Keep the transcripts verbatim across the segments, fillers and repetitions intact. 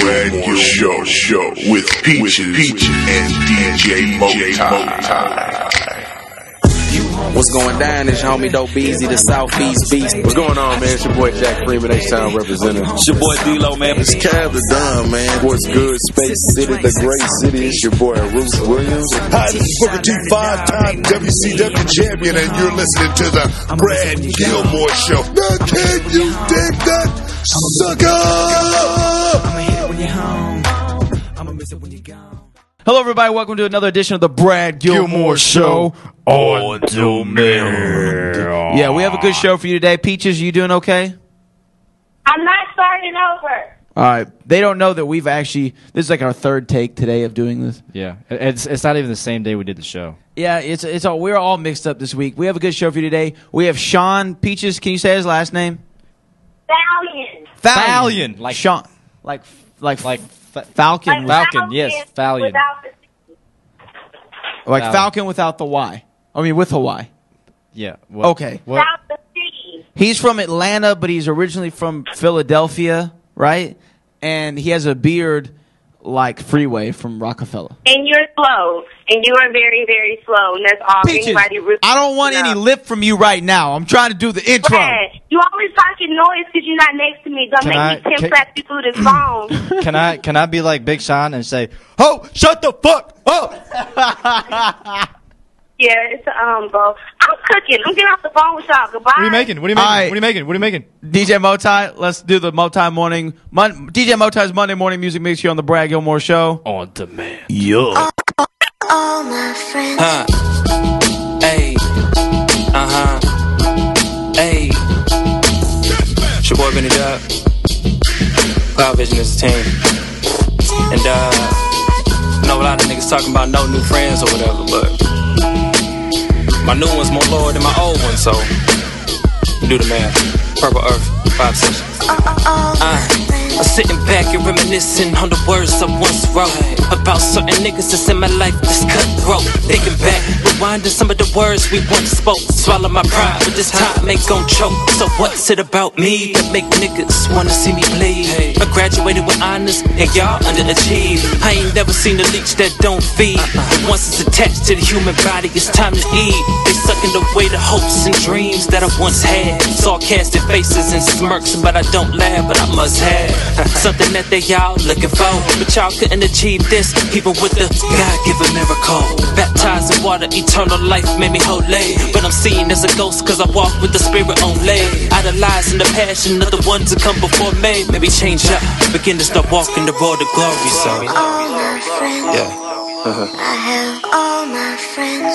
Brad Gilmore Show, show with Peaches, Peaches and D J Motai. What's going down? It's your homie Dope Beezy, the Southeast Beast. What's going on, man? It's your boy Jack Freeman, H-Town representative. It's your boy D-Lo, man. It's Cav the Don, man. What's good? Space City, the great city. It's your boy Bruce Williams. Hi, this is Booker T, five-time W C W champion, and you're listening to the Brad Gilmore Show. Now can you dig that, sucker? I'ma hit it when you're home. I'ma miss it when you're gone. Hello, everybody. Welcome to another edition of the Brad Gilmore, Gilmore Show on demand. Yeah, we have a good show for you today. Peaches, you doing okay? I'm not starting over. All right. They don't know that we've actually, this is like our third take today of doing this. Yeah. It's it's not even the same day we did the show. Yeah, it's it's all, we're all mixed up this week. We have a good show for you today. We have Sean. Peaches, can you say his last name? Fallion. Fallion. Like Sean. Like, like, like F- Falcon. Like Falcon, yes, Fallion. Without the Like Falcon. Falcon without the Y. I mean, with a Y. Yeah. What, Okay. What? without the C. He's from Atlanta, but he's originally from Philadelphia, right? And he has a beard like Freeway from Rockefeller. And you're slow. And you are very, very slow. And that's all Peaches, anybody really I don't want knows. any lip from you right now. I'm trying to do the intro. Brad, you always talking noise because you're not next to me. Don't Can make I- me ten can- slap you through this phone. Can I can I be like Big Sean and say, "Oh, shut the fuck up"? Yeah, it's um, bro. I'm cooking. I'm getting off the phone with y'all. Goodbye. What are you making? What are you making? All right. What are you making? What are you making? D J Motai, let's do the Motai morning. Mon- D J Motai's Monday morning music mix here on the Brad Gilmore Show. On demand. Yeah. All my friends. Huh. Hey. Uh-huh. Hey. It's your boy Benny Dub. Cloud Vision is the team. And, uh, I know a lot of niggas talking about no new friends or whatever, but my new one's more loyal than my old one, so do the math. Purple Earth, five sessions. Uh, I'm sitting back and reminiscing on the words I once wrote about certain niggas that's in my life that's cutthroat. Thinking back, rewinding some of the words we once spoke. Swallow my pride, but this time ain't gon' choke. So what's it about me that make niggas wanna see me bleed? I graduated with honors and y'all underachieved. I ain't never seen a leech that don't feed. And once it's attached to the human body, it's time to eat. They sucking away the hopes and dreams that I once had. Sarcastic faces and smirks, but I don't laugh, but I must have something that they y'all looking for. But y'all couldn't achieve this, even with the God-given miracle. Baptized in water, eternal life made me holy. But I'm seen as a ghost cause I walk with the spirit only. Idolizing the passion of the ones that come before me. Maybe change up, begin to start walking the road to glory. So, All my friends. yeah. Uh-huh. I have all my friends.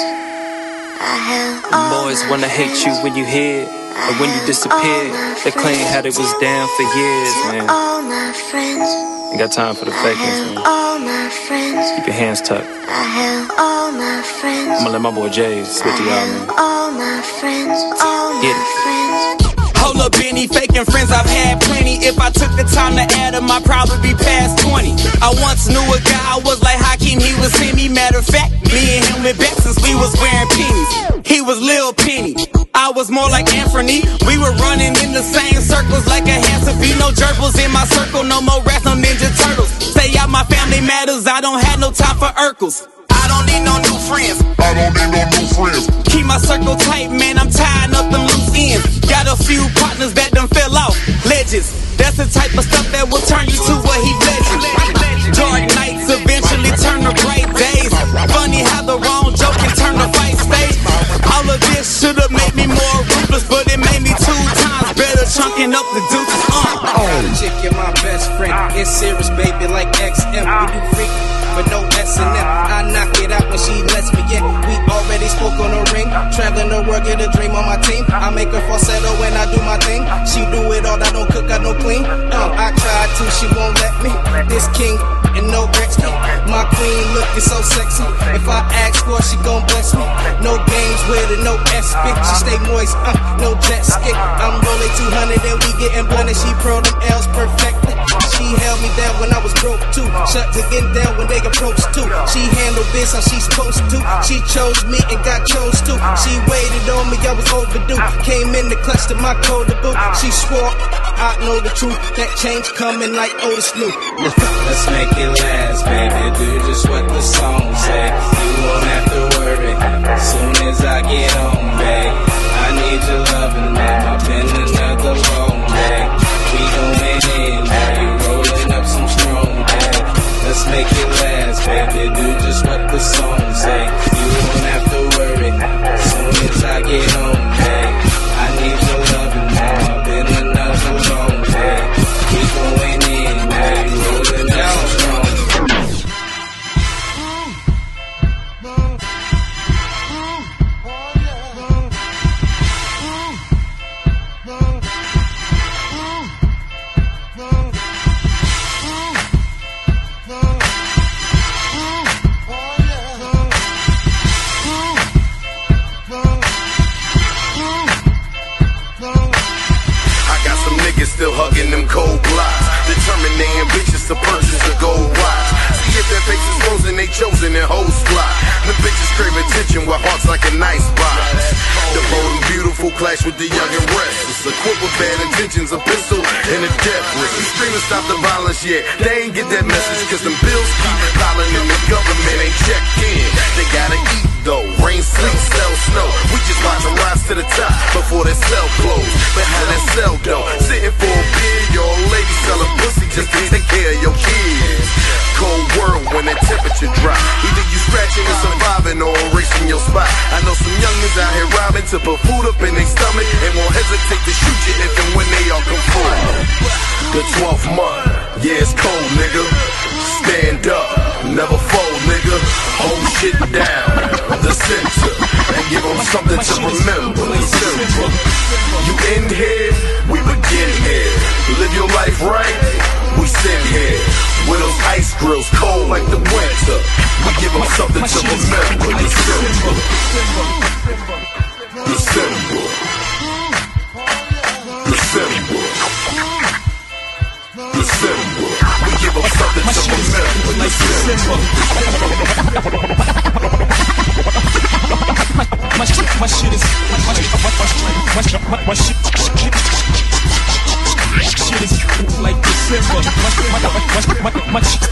I have all Boys my wanna hate you friends. when you here, and when you disappear, they claim how they was down for years, man. All my friends. Ain't got time for the I fakeness, have man. all my friends. Keep your hands tucked. I have all my friends. I'ma let my boy Jay spit to y'all, man. All my friends. All Get my it. friends. Hold up, Benny, faking friends, I've had plenty. If I took the time to add them, I'd probably be past twenty. I once knew a guy, I was like Hakeem, he was Timmy. Matter of fact, me and him went back since we was wearing pennies. He was Lil Penny, I was more like Anthony. We were running in the same circles like a Hanson V. No gerbils in my circle, no more rats, no Ninja Turtles. Stay out my family matters, I don't have no time for Urkels. I don't need no new friends. I don't need no new friends. Keep my circle tight, man, I'm tying up them loose ends. Got a few partners that done fell off. Legends, that's the type of stuff that will turn you to a heat legend. Dark nights eventually turn to bright days. Funny how the wrong joke can turn to fight stage. All of this should've made me more ruthless, but it made me two times better chunking up the deuces. Uh. Oh. Chick, you're my best friend. It's serious, baby, like X M. We do freak, but no S and M. I knock it out when she lets me in. We already spoke on the ring. Traveling the world, get a dream on my team. I make her falsetto when I do my thing. She do it all, I don't cook, I don't clean. Um, I tried to, she won't let me. This king and no Gretzky. My queen looking so sexy. If I ask for, she gon' bless me. No game James with a no S bitch. She stay moist, uh, no jet ski. I'm rolling two hundred and we getting blunted. She pro them L's perfectly. She held me down when I was broke too. Shut to get down when they approached too. She handled this how she's supposed to. She chose me and got chose too. She waited on me, I was overdue. Came in the clutch to my code to boot. She swore I know the truth. That change coming like Otis Snoop. Let's make it last, baby. Do just what the song say. You won't have to worry. As soon as I get home, babe, I need your loving, man. I've been another long day. We going in, now you rolling up some strong, babe. Let's make it last, baby. Do just what the song say. You won't have to worry. As soon as I get home, babe, I need your loving, man. I've been another long day. We going in, now you rolling up some strong. Still hugging them cold blocks, determined they ambitious to purchase a gold watch. See if their faces frozen, they chosen their whole spot. The bitches crave attention with hearts like a nice box. The bold and beautiful clash with the young and restless, equipped with bad intentions, a pistol and a death wish. We screaming stop the violence yet, they ain't get that message, cause them bills keep piling and the government ain't checked in. They gotta eat though, rain, sleet, sell, snow. We just watch them rise to the top before their cell close. Behind that cell door, sitting for a beer, your old lady selling pussy just to take care of your kids. Cold world when that temperature drop. Either you scratching and surviving or erasing your spot. I know some youngins out here robbing to put food up in their stomach and won't hesitate to shoot you if and when they all come forward. The twelfth month, yeah it's cold, nigga. Stand up, never fold, nigga. Hold shit down, the center, and give them something to remember. You end here, we begin here. Live your life right, we sit here. With those ice grills cold like the winter, we give them something to remember. December, December, December, December. We give them something to remember. December. My shit, my shit is my shit, my shit, my shit, shit is like December. My my my my shit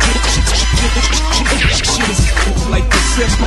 is like December.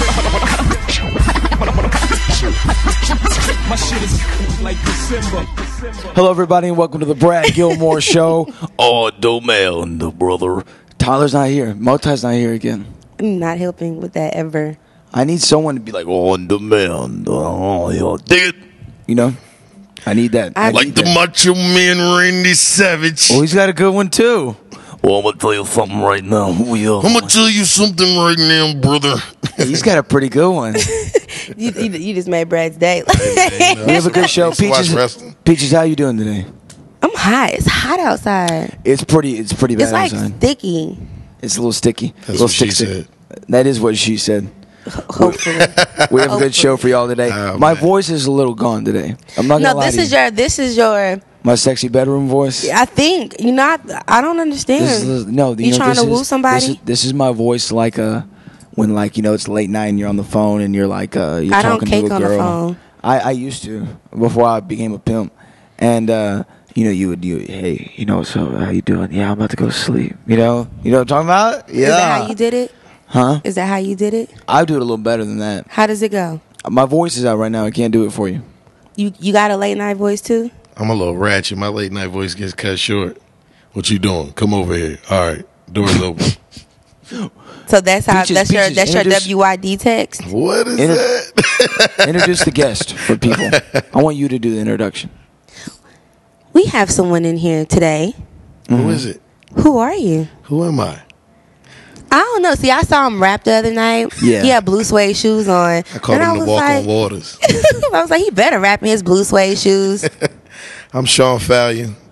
My shit is like December. Hello, everybody, and welcome to the Brad Gilmore Show. Oh, Domel, the brother. Tyler's not here. Moti's not here again. I'm not helping with that ever. I need someone to be like, oh, Domel, oh, yo, dig it. You know, I need that. I I like need the that. Macho Man Randy Savage. Oh, he's got a good one too. Well, I'm gonna tell you something right now. We, uh, I'm gonna tell you something right now, brother. He's got a pretty good one. you, you, you just made Brad's day. We have a good show. Peaches, Peaches, how you doing today? I'm hot. It's hot outside. It's pretty. It's pretty bad It's like outside. sticky. It's a little sticky. That's a little what she stick- That is what she said. Hopefully. We have a good show for y'all today. Oh, My man. voice is a little gone today. I'm not gonna No, lie this to is you. your. This is your. My sexy bedroom voice. I think you know. I, I don't understand. This is, no, you, you know, trying this to woo is- somebody? This is, this is my voice, like a when, like you know, it's late night and you're on the phone and you're like, uh, you're I don't talking cake to a on the girl. phone. I, I used to before I became a pimp, and uh, you know, you would you hey, you know, so how you doing? Yeah, I'm about to go to sleep. You know, you know what I'm talking about? Yeah. Is that how you did it? Huh? Is that how you did it? I do it a little better than that. How does it go? My voice is out right now. I can't do it for you. You you got a late night voice too? I'm a little ratchet. My late night voice gets cut short. What you doing? Come over here. All right, door's open. So that's how Peaches, that's your Peaches, that's your introduce- W Y D text. What is Inter- that? Introduce the guest for people. I want you to do the introduction. We have someone in here today. Who is it? Who are you? Who am I? I don't know. See, I saw him rap the other night. Yeah. He had blue suede shoes on. I call And him I the was walk like- on waters. I was like, he better rap in his blue suede shoes. I'm Sean Fallion.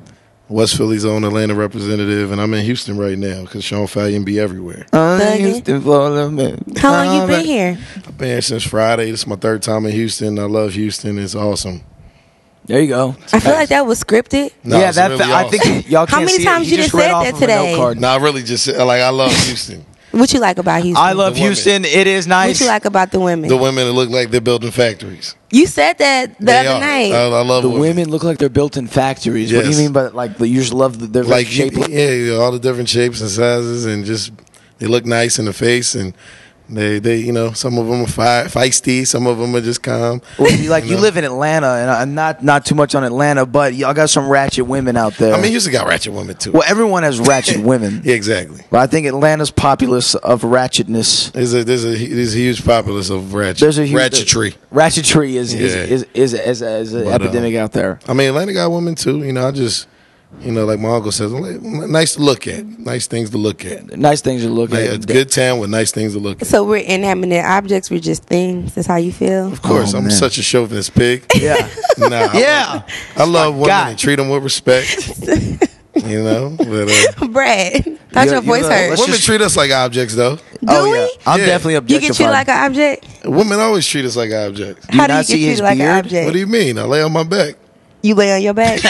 West Philly's own Atlanta representative, and I'm in Houston right now because Sean Fallion be everywhere. I'm in Houston for a little bit. How long you been here? I've been here since Friday. This is my third time in Houston. I love Houston. It's awesome. There you go. I feel like that was scripted. No, yeah, it's that really I awesome. think y'all can't How many see times it. you just done read said off that of a note today? card. No, I really just like I love Houston. What you like about Houston? I love The women. Houston. It is nice. What you like about the women? The women that look like they're building factories. You said that the They other are. night. I, I love The women. women look like they're built in factories. What do you Yes. mean by like the, you just love the they're Like shape? yeah, yeah, all the different shapes and sizes, and just they look nice in the face, and they they you know some of them are fi- feisty, some of them are just calm. Well, you, like you know? live in Atlanta, and I'm not not too much on Atlanta, but y'all got some ratchet women out there. I mean, Houston got ratchet women too. well, everyone has ratchet women. Yeah, exactly. But I think Atlanta's populace of ratchetness. There's a there's a there's a huge populace of ratchet. There's a huge, ratchetry. Ratchetry is is Yeah. is is, is, is, an But, uh, epidemic out there. I mean, Atlanta got women too. You know, I just you know, like my uncle says, nice to look at, nice things to look at. Nice things to look Like, at. it's a good town with nice things to look at. So we're inanimate objects. We're just things. That's how you feel. Of course, Oh, I'm man. such a chauvinist pig. Yeah. Nah, I Yeah. love, I love women God. and treat them with respect. You know, but uh, Brad, thought You- your voice you, uh, hurt. let's women just- treat us like objects, though. Do oh we? yeah, I'm Yeah. definitely You objectified. get treated like an object. Women always treat us like objects. Do you How do not you see get his treated like an beard? object? What do you mean? I lay on my back. You lay on your back,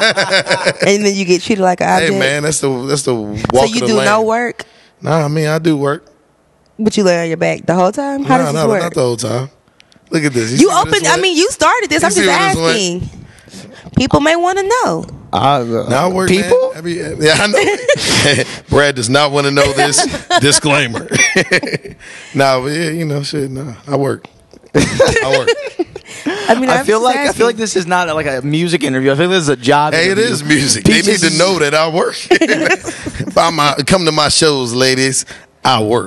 and then you get treated like an object. Hey man, that's the that's the walk so of you the do land. no work, Nah, I mean I do work. but you lay on your back the whole time. How nah, does this nah, work? not the whole time. Look at this. you see where opened. this I went? mean, you started this. You I'm see just where this went? asking. People may want to know. Uh, Now I work, people. man. Every, yeah, I know. Brad does not want to know this. Disclaimer. Nah, but yeah, you know, shit. Nah, I work. I work. I mean, I I'm feel just like I asking. feel like this is not like a music interview. I feel like this is a job. Hey, it interview. is music. They need Peaches to is- know that I work. Buy my, come to my shows, ladies. I work.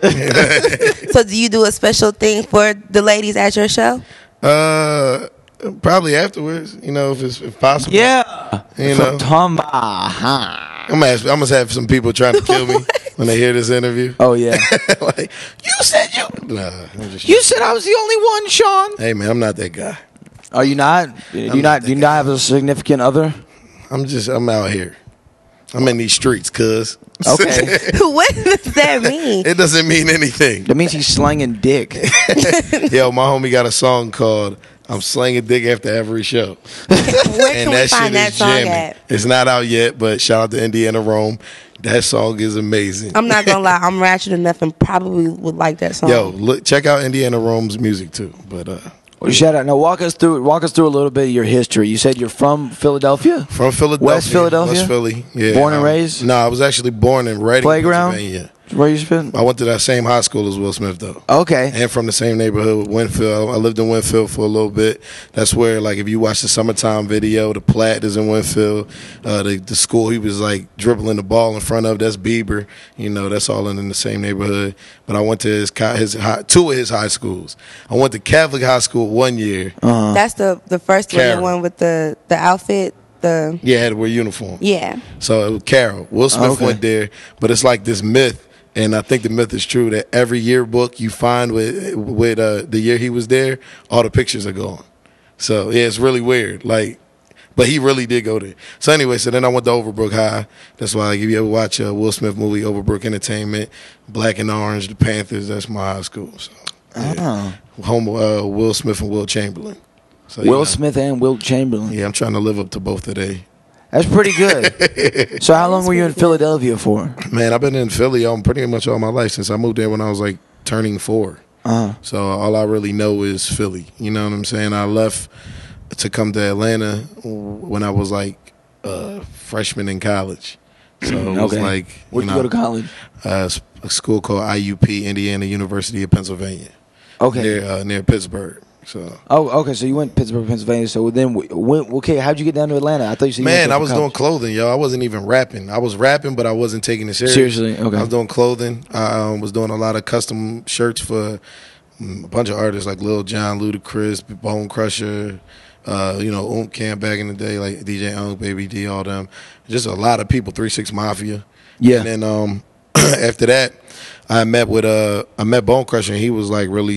So, do you do a special thing for the ladies at your show? Uh, probably afterwards. You know, if it's if possible. Yeah. You From know, Tom- uh-huh. I'm gonna, ask, I'm gonna have some people trying to kill me when they hear this interview. Oh yeah. Like, you said you. Nah, I'm just. You said I was the only one, Sean. Hey man, I'm not that guy. Are you not? Do you not not? that Do you not have a significant other? I'm just. I'm out here. I'm in these streets, cuz. Okay. What does that mean? It doesn't mean anything. That means he's slanging dick. Yo, my homie got a song called "I'm Slanging Dick After Every Show," Where can and we that find shit that is song jamming. at? It's not out yet, but shout out to Indiana Rome. That song is amazing. I'm not gonna lie. I'm ratchet enough and probably would like that song. Yo, look, check out Indiana Rome's music too. But uh, Well, shout out. Now walk us through. Walk us through a little bit of your history. You said you're from Philadelphia. from Philadelphia, West Philadelphia? West Philly. Yeah, Born and um, raised? No, I was actually born in Reading, Playground? Pennsylvania. Where you been? I went to that same high school as Will Smith though. Okay. And from the same neighborhood, Winfield. I lived in Winfield for a little bit. That's where, like, if you watch the Summertime video, the Platt is in Winfield. Uh, the, the school he was, like, dribbling the ball in front of, that's Bieber. You know, that's all in, in the same neighborhood. But I went to his, co- his high, two of his high schools. I went to Catholic High School one year. Uh-huh. That's the the first one, the Karen. one with the the outfit. The Yeah, had to wear uniform. yeah. So it was Carol. Will Smith Okay. went there, but it's like this myth, and I think the myth is true that every yearbook you find with with uh, the year he was there, all the pictures are gone. So yeah, it's really weird. Like, but he really did go there. So anyway, so then I went to Overbrook High. That's why, like, if you ever watch a Will Smith movie, Overbrook Entertainment, Black and Orange, the Panthers, that's my high school. So yeah. home uh, Will Smith and Will Chamberlain. So, you Will know, Smith and Wilt Chamberlain. Yeah, I'm trying to live up to both today. That's pretty good. So how long were you in Philadelphia for? Man, I've been in Philly um, pretty much all my life since I moved there when I was like turning four. Uh-huh. So all I really know is Philly. You know what I'm saying? I left to come to Atlanta when I was like a freshman in college. So it was Okay. like, Where'd you know, go to college? Uh, a school called I U P, Indiana University of Pennsylvania. Okay. Near, uh, near Pittsburgh. So. Oh, okay. So you went to Pittsburgh, Pennsylvania. So then, when, okay, how'd you get down to Atlanta? I thought you said you went Man, there I for was college. doing clothing, yo. I wasn't even rapping. I was rapping, but I wasn't taking it serious. Seriously? Okay. I was doing clothing. I um, was doing a lot of custom shirts for mm, a bunch of artists like Lil Jon, Ludacris, Bone Crusher, uh, you know, Oomp Camp back in the day, like D J Oomp, Baby D, all them. Just a lot of people, three six Mafia. Yeah. And then um, after that, I met with uh, I met Bone Crusher, and he was like really,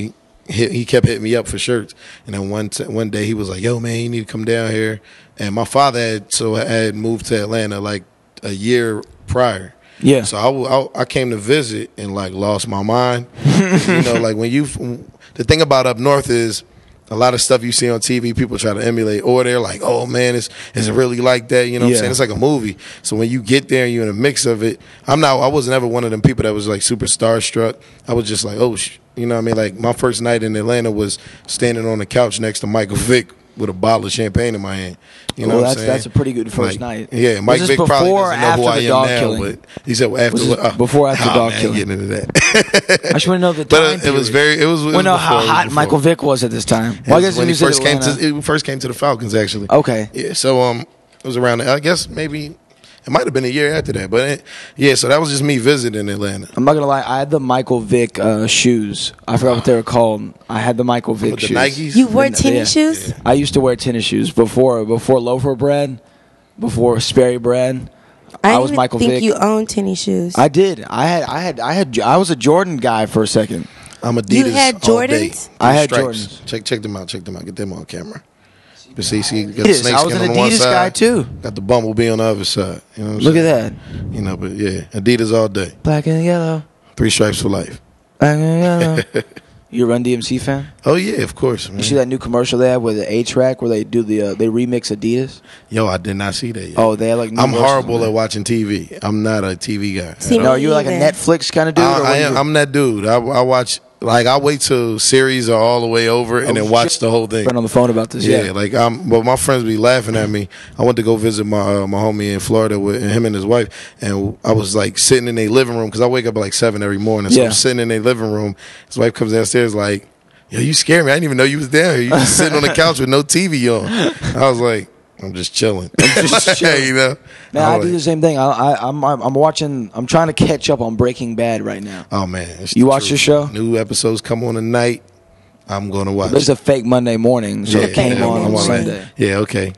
hit, he kept hitting me up for shirts. And then one t- one day he was like, "Yo, man, you need to come down here." And my father had so had moved to Atlanta like a year prior. Yeah. So I, w- I, I came to visit and like lost my mind. You know, like when you the thing about up north is a lot of stuff you see on T V, people try to emulate, or they're like, "Oh man, it's is it really like that?" You know what Yeah. I'm saying? It's like a movie. So when you get there and you're in a mix of it, I'm not. I wasn't ever one of them people that was like super starstruck. I was just like, oh, sh-. You know what I mean? Like my first night in Atlanta was standing on the couch next to Michael Vick with a bottle of champagne in my hand. You know well, what I'm that's saying? that's a pretty good first Like, night. Yeah, Mike Was Vick this probably before or doesn't know who after I the am dog now, killing? but he said well, after Was this uh, before or after oh, dog man, killing? getting into that. I just want to know the But time. uh, it was period. very. It was. It was We know how before, it was hot before. Michael Vick was at this time. It Well, I was guess when he was in first came to Atlanta. he first came to the Falcons actually. Okay. Yeah. So um, it was around. I guess maybe it might have been a year after that, but it, yeah. So that was just me visiting Atlanta. I'm not gonna lie. I had the Michael Vick uh, shoes. I forgot what they were called. I had the Michael Vick With the shoes. Nikes? You wore The- tennis yeah. shoes? I used to wear tennis shoes before before loafer bread, before Sperry bread. I, I didn't was even Michael think Vick. you owned tennis shoes. I did. I had. I had. I had. I was a Jordan guy for a second. I'm Adidas. You had all day. Jordans? I had Stripes. Jordans. Check check them out. Check them out. Get them on camera. You see, see, got the Adidas. snake I was skin an on one Adidas side, guy, too. Got the bumblebee on the other side. You know what I'm Look saying? at that. You know, but yeah, Adidas all day. Black and yellow. Three stripes for life. Black and yellow. You a Run D M C fan? Oh yeah, of course. Man. You see that new commercial they have with the A-Track where they do the uh, they remix Adidas? Yo, I did not see that yet. Oh, they have like. New I'm versions horrible of it. at watching T V. I'm not a T V guy. See, No, me you like a either. Netflix kind of dude? I, or I what am, you- I'm that dude. I, I watch like I wait till series are all the way over and Oh, then watch shit. the whole thing. Friend on the phone about this. Yeah, Yeah, like I'm. But my friends be laughing at me. I went to go visit my uh, my homie in Florida with him and his wife, and I was like sitting in their living room because I wake up at like seven every morning. So Yeah. I'm sitting in their living room. His wife comes downstairs like, "Yo, you scared me. I didn't even know you was down here. You just sitting on the couch with no T V on." I was like, "I'm just chilling." just chilling. You know. Man, I I'm do like, the same thing. I, I, I'm, I'm I'm watching. I'm trying to catch up on Breaking Bad right now. Oh man, it's You the watch truth. the show? New episodes come on tonight. I'm gonna watch. There's a fake Monday morning, so it came on I'm on like- Sunday. Yeah, okay.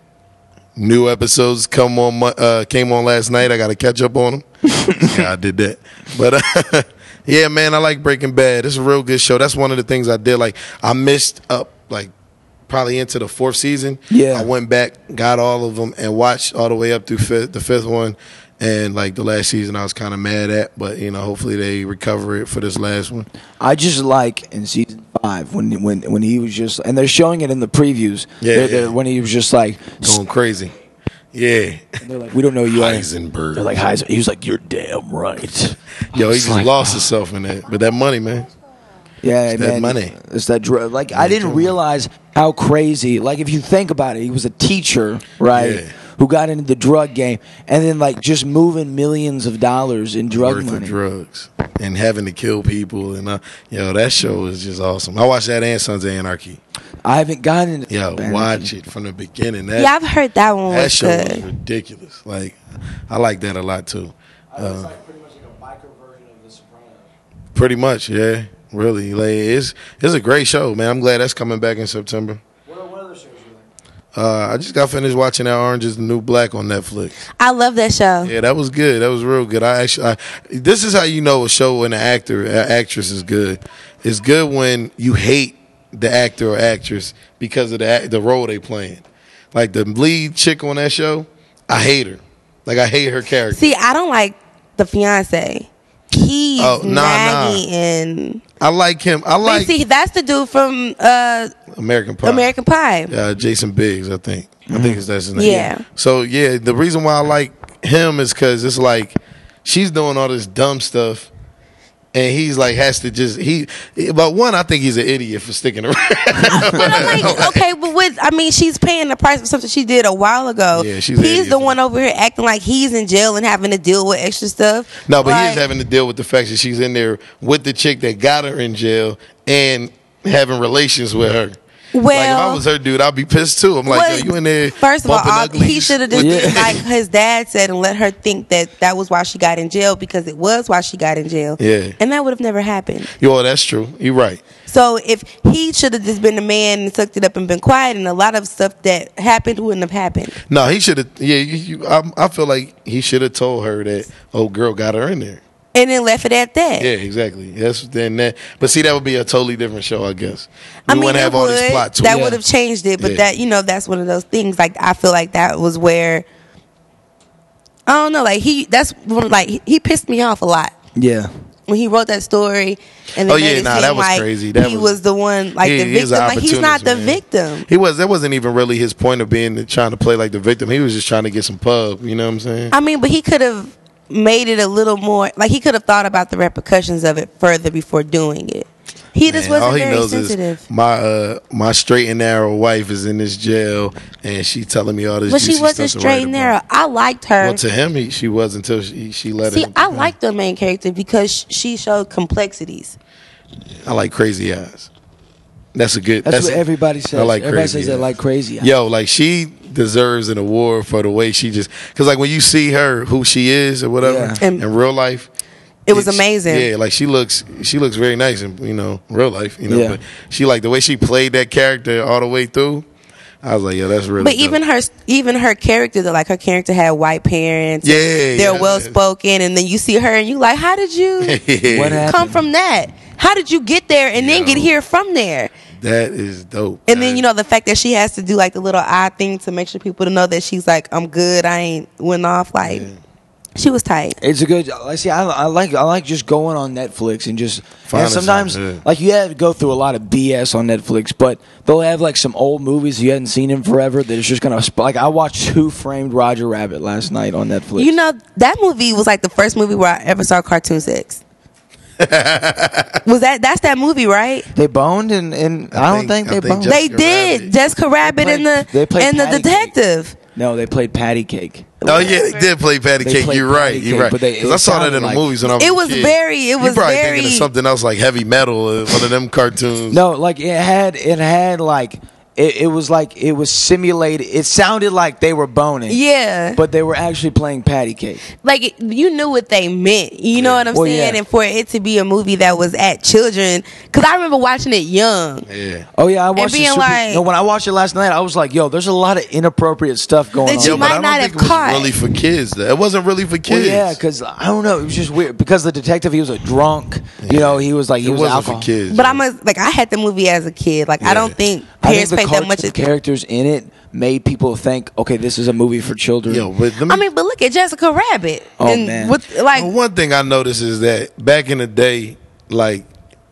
New episodes come on. Mo- Uh, came on last night. I got to catch up on them. Yeah, I did that. But uh, yeah, man, I like Breaking Bad. It's a real good show. That's one of the things I did. Like I missed up like probably into the fourth season. Yeah. I went back, got all of them, and watched all the way up through fifth, the fifth one. And like the last season, I was kind of mad at, but you know, hopefully they recover it for this last one. I just like in season five when when when he was just, and they're showing it in the previews. Yeah, They're- they're- yeah. when he was just like, Going crazy. Yeah. they're like, we don't know you. are." Heisenberg. They're like Heisenberg. He was like, you're damn right. Yo, he It's just like, lost himself in that. But that money, man. Yeah, It's that man, money. It's that drug. Like I didn't realize how crazy. Like if you think about it, he was a teacher, right? Yeah. Who got into the drug game, and then like just moving millions of dollars in drug Worth money. of drugs and having to kill people. And uh, yo, that show is just awesome. I watched that and Sons of Anarchy. I haven't gotten into. Yo, Anarchy. watch it from the beginning. That, Yeah, I've heard that one that was show good. was ridiculous. Like, I like that a lot too. Uh, pretty much like a biker version of The Sopranos. pretty much, yeah. Really, like it's it's a great show, man. I'm glad that's coming back in September. What, what other shows you like? Uh, I just got finished watching that Orange Is the New Black on Netflix. I love that show. Yeah, that was good. That was real good. I actually, I, this is how you know a show and an actor, an actress is good. It's good when you hate the actor or actress because of the act- the role they playing. Like the lead chick on that show, I hate her. Like I hate her character. See, I don't like the fiance. He's Oh, nah, naggy nah. and. I like him. I But like see, that's the dude from uh, American Pie. American Pie. Uh, Jason Biggs, I think. I think it's that's his name. Yeah. So yeah, the reason why I like him is because it's like she's doing all this dumb stuff, and he's like has to just he. But one, I think he's an idiot for sticking around. But I'm like, okay, but with I mean, she's paying the price for something she did a while ago. Yeah, she's an he's idiot the for one over here acting like he's in jail and having to deal with extra stuff. No, but Like, he's having to deal with the fact that she's in there with the chick that got her in jail and having relations with her. Well, like if I was her dude, I'd be pissed too. I'm like, Well, yo, you in there? First of all, bumping all- uglies he should have just with did the- like his dad said and let her think that that was why she got in jail because it was why she got in jail. Yeah. And that would have never happened. Yo, that's true. You're right. So if he should have just been the man and sucked it up and been quiet, and a lot of stuff that happened wouldn't have happened. No, he should have. Yeah, you, you, I, I feel like he should have told her that old girl got her in there. And then left it at that. Yeah, exactly. That's then that. But see, that would be a totally different show, I guess. We I mean, wouldn't have it all would. these plot twists. That Yeah. would have changed it, but Yeah. that you know, that's one of those things. Like I feel like that was where I don't know. Like he, that's one, like he, he pissed me off a lot Yeah. when he wrote that story. And Oh, they made yeah, it nah, seem that was like crazy. That he was- was, the one, like He- the he's an victim. Like he's not opportunist, the man. victim. He was. That wasn't even really his point of being trying to play like the victim. He was just trying to get some pub. You know what I'm saying? I mean, but he could have made it a little more. Like he could have thought about the repercussions of it further before doing it. He just Man, wasn't all he very knows sensitive. is my uh, my straight and narrow wife is in this jail, and she telling me all this. But she juicy wasn't stuff to write straight and about. narrow. I liked her. Well, to him, he, she was until she she let See, him. I liked the main character because sh- she showed complexities. I like Crazy Eyes. That's a good. That's, That's, what a- everybody says. I like Everybody Crazy says they Eyes. like Crazy Eyes. Yo, like she deserves an award for the way she just because like when you see her who she is or whatever Yeah. in real life, It was it's- amazing. Yeah, like she looks she looks very nice in you know real life. You know, Yeah. but she like the way she played that character all the way through. I was like, yo, that's really. But dope. even her, even her character, though, like her character had white parents. Yeah, they're yeah. well spoken, and then you see her, and you like, how did you What come happened? from that? How did you get there and then get here from there? That is dope. And then you know the fact that she has to do like the little eye thing to make sure people to know that she's like, I'm good. I ain't went off. Like she was tight. It's a good. I see. I, I like. I like just going on Netflix and just. Finding And sometimes, something, yeah. like you have to go through a lot of B S on Netflix, but they'll have like some old movies you hadn't seen in forever that is just gonna. Sp- like I watched Who Framed Roger Rabbit last night on Netflix. You know that movie was like the first movie where I ever saw cartoon sex. Was that that's that movie, right? They boned and, and I, don't think, they boned. They did. Jessica Rabbit and the they played and the patty detective. No, they played patty cake. Oh yeah, they did play patty They cake. played You're right. patty You're cake, right. but they- Because it I saw that sounded in the like- movies when I was. It a was kid. very- it was You're probably very- thinking of something else like heavy metal, uh, one of them cartoons. No, like it had it had like it, it was like it was simulated. It sounded like they were boning. Yeah. But they were actually playing patty cake. Like it- you knew what they meant. You know what I'm Well, saying? yeah. And for it to be a movie that was at children, because I remember watching it young. Yeah. Oh yeah, I watched being it. Super, like- no, when I watched it last night, I was like, "Yo, there's a lot of inappropriate stuff going That on." you Yo, might but I don't not think have it was caught. really for kids. Though. It wasn't really for Well, kids. yeah, because I don't know, it was just weird. Because the detective, he was a drunk. You know, he was like he it was wasn't alcohol. for kids. But I'm a, like I had the movie as a kid. Like I don't think I think parents the paid that cartoon much. At- characters in it made people think, okay, this is a movie for children. Yo, but let me, I mean, but look at Jessica Rabbit. Oh, and man. What, like Well, one thing I noticed is that back in the day, like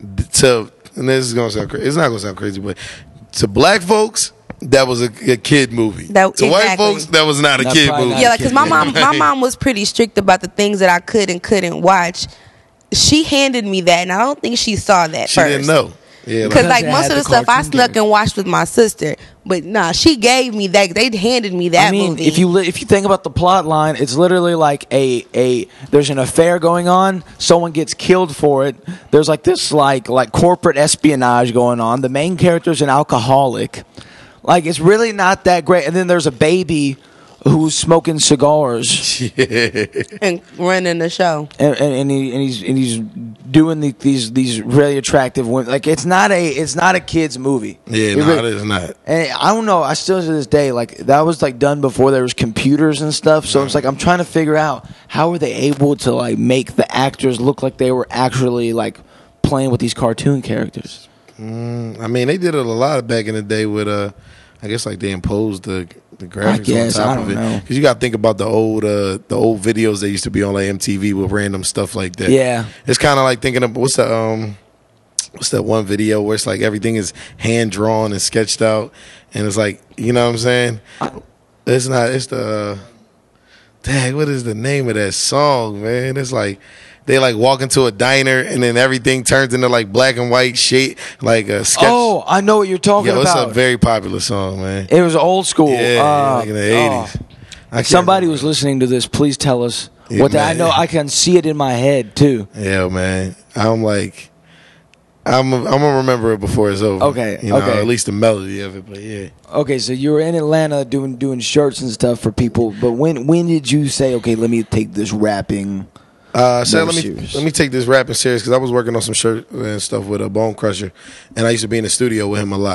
to and this is gonna sound crazy. It's not gonna sound crazy, but to black folks, that was a, a kid movie. That- to white exactly. folks, that was not a Not kid probably movie. not. yeah, like because my mom, my Right. mom was pretty strict about the things that I could and couldn't watch. She handed me that, and I don't think she saw that She first. didn't know. Yeah, Because Because like they most had of the the stuff I cartoon snuck character. and watched with my sister, but nah, she gave me that. They handed me that I mean, movie. if you li- if you think about the plot line, it's literally like a a there's an affair going on. Someone gets killed for it. There's like this like like corporate espionage going on. The main character's an alcoholic. Like it's really not that great. And then there's a baby who's smoking cigars and running the show. and, and, and, he, and he's and he's doing the, these these really attractive women. Like it's not a it's not a kids movie. Yeah, It no, really- it is not. And I don't know. I still to this day like that was like done before there was computers and stuff. So it's like I'm trying to figure out how were they able to like make the actors look like they were actually like playing with these cartoon characters. Mm, I mean, they did it a lot back in the day with uh, I guess like they imposed the the graphics guess, on top I of don't it know. because you got to think about the old uh the old videos that used to be on like M T V with random stuff like that. Yeah. it's kind of like thinking of what's the um. What's that one video where it's like everything is hand drawn and sketched out, and it's like you know what I'm saying? It's not. It's the. Uh, dang, what is the name of that song, man? It's like they like walk into a diner and then everything turns into like black and white shit, like a sketch. Oh, I know what you're talking Yo, it's about. a very popular song, man. It was old school. Yeah, Uh, like in the eighties. oh. If somebody was listening to this, please tell us Yeah, what that. I man. know I can see it in my head too. Yeah, man. I'm like, I'm I'm gonna remember it before it's over. Okay, you know, okay. at least the melody of it. But yeah, Okay, so you were in Atlanta doing doing shirts and stuff for people, but when when did you say, okay, let me take this rapping? Uh, so more let me serious? let me take this rapping serious because I was working on some shirt and stuff with a Bone Crusher, and I used to be in the studio with him a lot.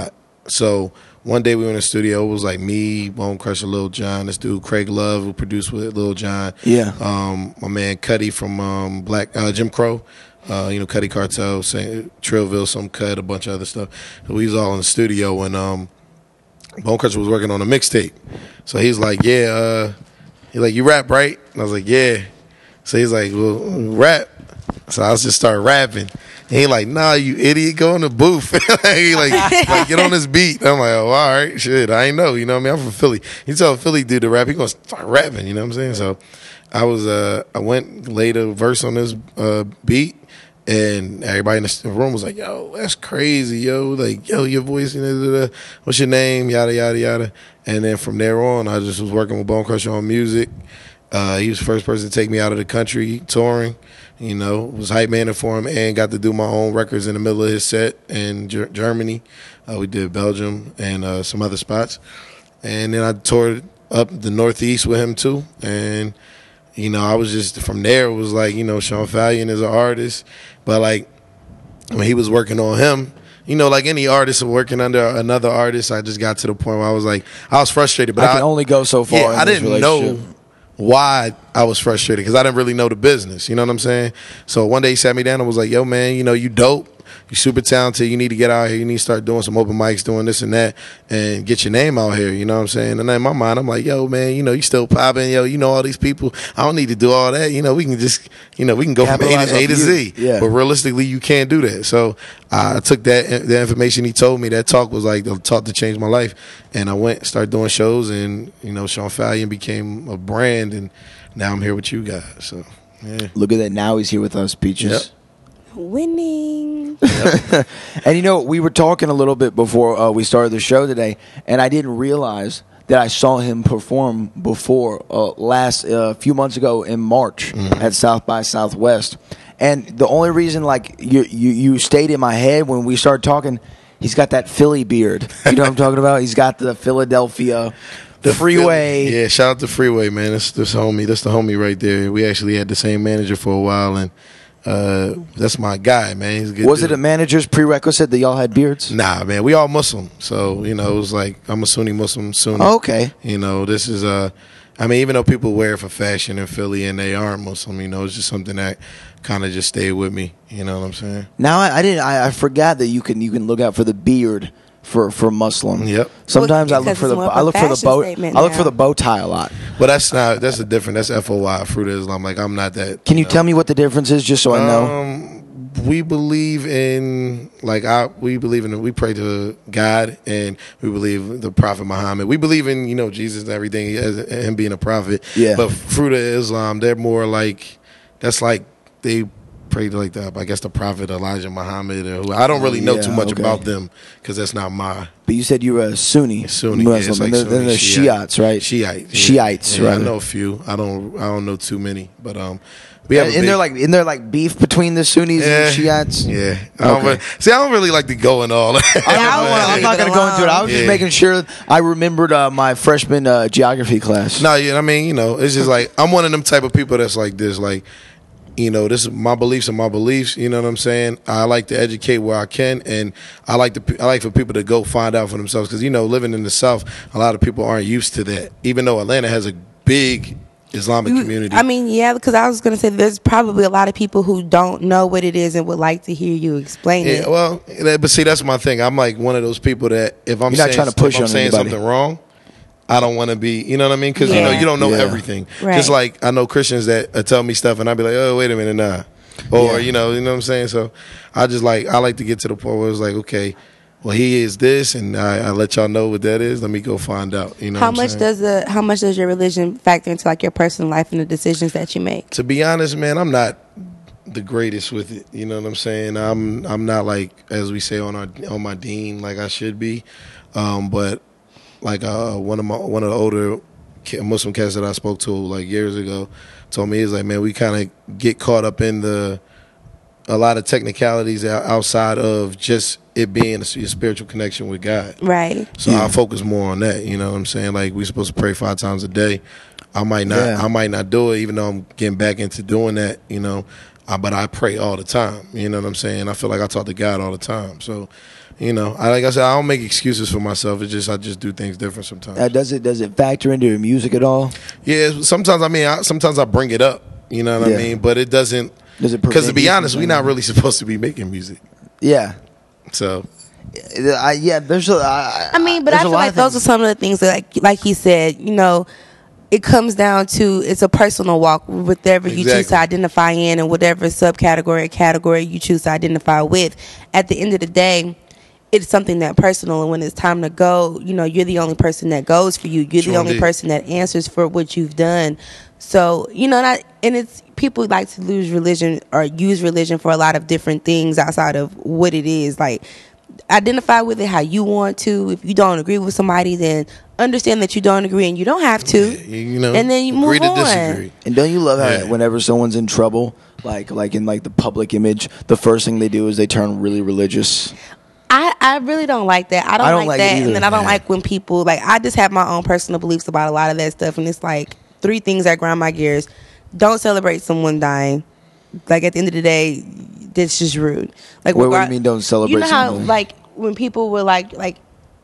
so one day we were in the studio. It was like me, Bone Crusher, Lil Jon, this dude Craig Love who produced with Lil Jon. Yeah. Um, my man Cuddy from um, Black uh, Jim Crow. Uh, you know, Cuddy Cartel, Saint Trillville, some cut, a bunch of other stuff. So we was all in the studio when um, Bone Crusher was working on a mixtape. So he's like, yeah, uh, he's like, you rap, right? And I was like, yeah. So he's like, well, rap. So I just started rapping. And he like, nah, you idiot, go in the booth. he like, like, get on this beat. I'm like, oh, all right, shit, I ain't know. You know what I mean? I'm from Philly. He told Philly dude to rap, he gonna start rapping, you know what I'm saying? So I was, uh, I went, laid a verse on this uh, beat. And everybody in the room was like, yo, that's crazy, yo. Like, yo, your voice, you know, what's your name, yada, yada, yada. And then from there on, I just was working with Bone Crusher on music. Uh, he was the first person to take me out of the country touring. You know, was hype man for him and got to do my own records in the middle of his set in Ger- Germany. Uh, we did Belgium and uh, some other spots. And then I toured up the Northeast with him, too. And you know, I was just, from there, it was like, you know, Sean Falion is an artist. But, like, when he was working on him, you know, like any artist working under another artist, I just got to the point where I was like, I was frustrated. But I can I, only go so far. Yeah, in I this didn't know relationship. why I was frustrated because I didn't really know the business. You know what I'm saying? So one day he sat me down and was like, yo, man, you know, you dope. You're super talented. You need to get out here. You need to start doing some open mics, doing this and that, and get your name out here. You know what I'm saying? And in my mind, I'm like, yo, man, you know, you still popping. Yo, you know all these people. I don't need to do all that. You know, we can just, you know, we can go from A Capitalize to, A off to you. Z. Yeah. But realistically, you can't do that. So I took that the information he told me. That talk was like the talk to change my life. And I went, started doing shows, and, you know, Sean Falion became a brand, and now I'm here with you guys. So, yeah. Look at that. Now he's here with us, Peaches. Yep. Winning. And you know, we were talking a little bit before uh, we started the show today, and I didn't realize that I saw him perform before uh, last a uh, few months ago in March Mm-hmm. at South by Southwest. And the only reason, like, you, you you stayed in my head when we started talking, he's got that Philly beard. You know what I'm talking about? He's got the Philadelphia. The Freeway. Yeah, shout out to Freeway, man. That's this homie. That's the homie right there. We actually had the same manager for a while, and uh, that's my guy, man. He's a good Was dude. it a manager's prerequisite that y'all had beards? Nah, man. We all Muslim, so you know it was like I'm a Sunni Muslim, Sunni. Oh, okay. You know, this is uh, I mean, even though people wear it for fashion in Philly and they aren't Muslim, you know, it's just something that kind of just stayed with me. You know what I'm saying? Now I, I didn't. I, I forgot that you can you can look out for the beard for for Muslim. Yep. Sometimes Well, I look because for it's the more of I a look for the fashion bow statement I look now. for the bow tie a lot. But that's not that's a different. That's F O I, Fruit of Islam. Like I'm not that. Can you know. tell me what the difference is, just so I know? Um, we believe in like I we believe in we pray to God and we believe the Prophet Muhammad. We believe in you know Jesus and everything as him being a prophet. Yeah. But Fruit of Islam, they're more like that's like they pray to like the I guess the Prophet Elijah Muhammad or who I don't really know Yeah, too much okay. about them because that's not my But you said you were a Sunni, Sunni. Muslim, yeah, it's like and then, then Sunni, there's Shiite. Shiites, right? Shiite, yeah. Shiites, Yeah, right? I know a few. I don't. I don't know too many, but um, we have. And, a and big- there like in there like beef between the Sunnis Yeah. and Shiites. Yeah. I don't Okay. really, see, I don't really like to go in all that. I don't wanna- I'm not going to go into it. I was just Yeah. making sure I remembered uh, my freshman uh, geography class. No, yeah, I mean, you know, it's just like I'm one of them type of people that's like this, like, you know, this is my beliefs and my beliefs. You know what I'm saying? I like to educate where I can, and I like to I like for people to go find out for themselves because you know, living in the South, a lot of people aren't used to that. Even though Atlanta has a big Islamic community. I mean, yeah, because I was going to say there's probably a lot of people who don't know what it is and would like to hear you explain Yeah, it. well, that- but see, that's my thing. I'm like one of those people that if I'm You're not saying, trying to push if I'm on saying anybody. something wrong, I don't want to be, you know what I mean? Because you know Yeah. you don't know Yeah. everything. Right. Just like I know Christians that uh, tell me stuff, and I be like, oh, wait a minute, nah, or Yeah. you know, you know what I'm saying. So I just like I like to get to the point where it's like, okay, well, he is this, and I, I let y'all know what that is. Let me go find out. You know, how what I'm much saying? does the how much does your religion factor into like your personal life and the decisions that you make? To be honest, man, I'm not the greatest with it. You know what I'm saying? I'm I'm not like as we say on our on my deen like I should be. Um, but like uh, one of my one of the older ki- Muslim cats that I spoke to like years ago told me, he's like, man, we kind of get caught up in the a lot of technicalities out- outside of just it being a, s- a spiritual connection with God. Right. So I focus more on that. You know what I'm saying? Like we're supposed to pray five times a day. I might not. Yeah. I might not do it, even though I'm getting back into doing that. You know, uh, but I pray all the time. You know what I'm saying? I feel like I talk to God all the time. So you know, I, like I said, I don't make excuses for myself. It's just I just do things different sometimes. Uh, does it does it factor into your music at all? Yeah, sometimes I mean, I, sometimes I bring it up. You know what Yeah. I mean? But it doesn't. Does it Because to prevent be you from honest, we're doing not that? really supposed to be making music. Yeah. So. I, yeah, there's a. I, I mean, but there's I a feel lot like of those are things- some of the things that, like, like he said, you know, it comes down to it's a personal walk, whatever you choose to Exactly. identify in, and whatever subcategory or category you choose to identify with. At the end of the day, it's something that personal, and when it's time to go, you know, you're the only person that goes for you. You're Sure the only indeed. person that answers for what you've done. So, you know, not, and it's people like to lose religion or use religion for a lot of different things outside of what it is. Like, identify with it how you want to. If you don't agree with somebody, then understand that you don't agree and you don't have to. You know, and then you agree move to on. disagree. And don't you love how Yeah. whenever someone's in trouble, like like in like the public image, the first thing they do is they turn really religious. I, I really don't like that. I don't, I don't like, like it that. either. And then I don't Yeah. like when people, like, I just have my own personal beliefs about a lot of that stuff. And it's like three things that grind my gears. Don't celebrate someone dying. Like, at the end of the day, that's just rude. Like, What, what do regard- you mean don't celebrate You know how, someone? like, when people were like, like,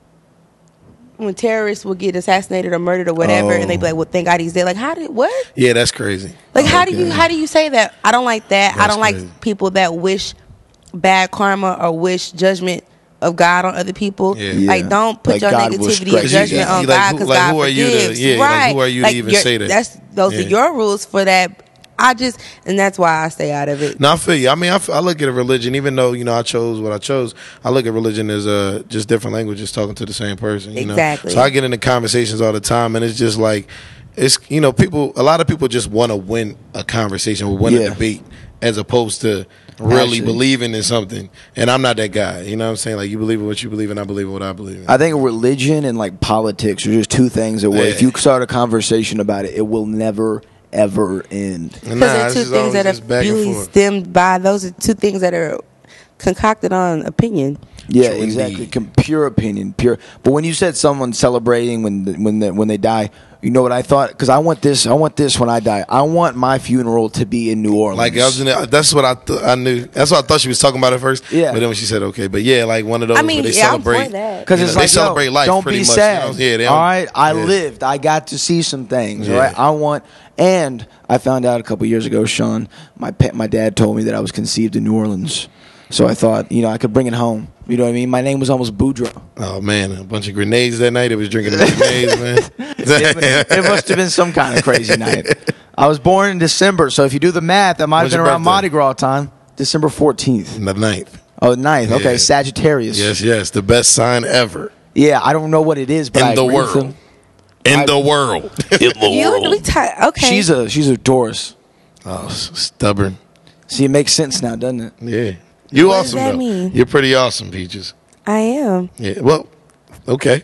when terrorists would get assassinated or murdered or whatever, Oh. and they'd be like, well, thank God he's dead. Like, how did, what? Yeah, that's crazy. Like, how do Okay. you how do you say that? I don't like that. I That's don't crazy. like people that wish bad karma or wish judgment of God on other people. Yeah. Like, Yeah. don't put Like your God will negativity strike and you judgment down. on Like, God who- because like, God who are you to- forgives. yeah, like, right? who are you to even you're- say that? That's those Yeah. are your rules for that. I just and that's why I stay out of it. No, I feel you. I mean, I, f- I look at a religion, even though you know I chose what I chose. I look at religion as uh, just different languages talking to the same person. You Exactly. Know? So I get into conversations all the time, and it's just like it's you know people. A lot of people just want to win a conversation or win Yeah. a debate, as opposed to really Actually. believing in something. And I'm not that guy. You know what I'm saying? Like you believe in what you believe, and I believe in what I believe in. I think religion and like politics are just two things that where if Yeah. you start a conversation about it, it will never ever end. Because Nah, they're it's two just things always that just are back and really forth. stemmed by those are two things that are concocted on opinion. Yeah, True exactly. indeed. Com- pure opinion, pure. But when you said someone celebrating when the, when the, when they die, you know what I thought? Because I want this. I want this when I die. I want my funeral to be in New Orleans. Like I was in the, that's what I th- I knew. That's what I thought she was talking about at first. Yeah. But then when she said okay, but yeah, like one of those I mean, where they yeah, I'm celebrate. for that. Because you it's know, like, they celebrate yo, life don't pretty be much. sad. You know? Yeah, they all don't- right, I yeah. lived. I got to see some things. Yeah. All right, I want. And I found out a couple years ago, Sean, my pet, my dad told me that I was conceived in New Orleans. So I thought, you know, I could bring it home. You know what I mean? My name was almost Boudreaux. Oh man, a bunch of grenades that night. It was drinking the grenades, man. it, it must have been some kind of crazy night. I was born in December, so if you do the math, that might When's have been your around birthday? Mardi Gras time. December fourteenth. The ninth. Oh, ninth. Okay, Yeah. Sagittarius. Yes, yes, the best sign ever Yeah, I don't know what it is, but in I the agree with world. him. In I- the world. In the You world. we ti- okay. She's a she's a Taurus. Oh, s- stubborn. See, it makes sense now, doesn't it? Yeah, you What does awesome that though. mean? You're pretty awesome, Peaches. I am. Yeah. Well, okay.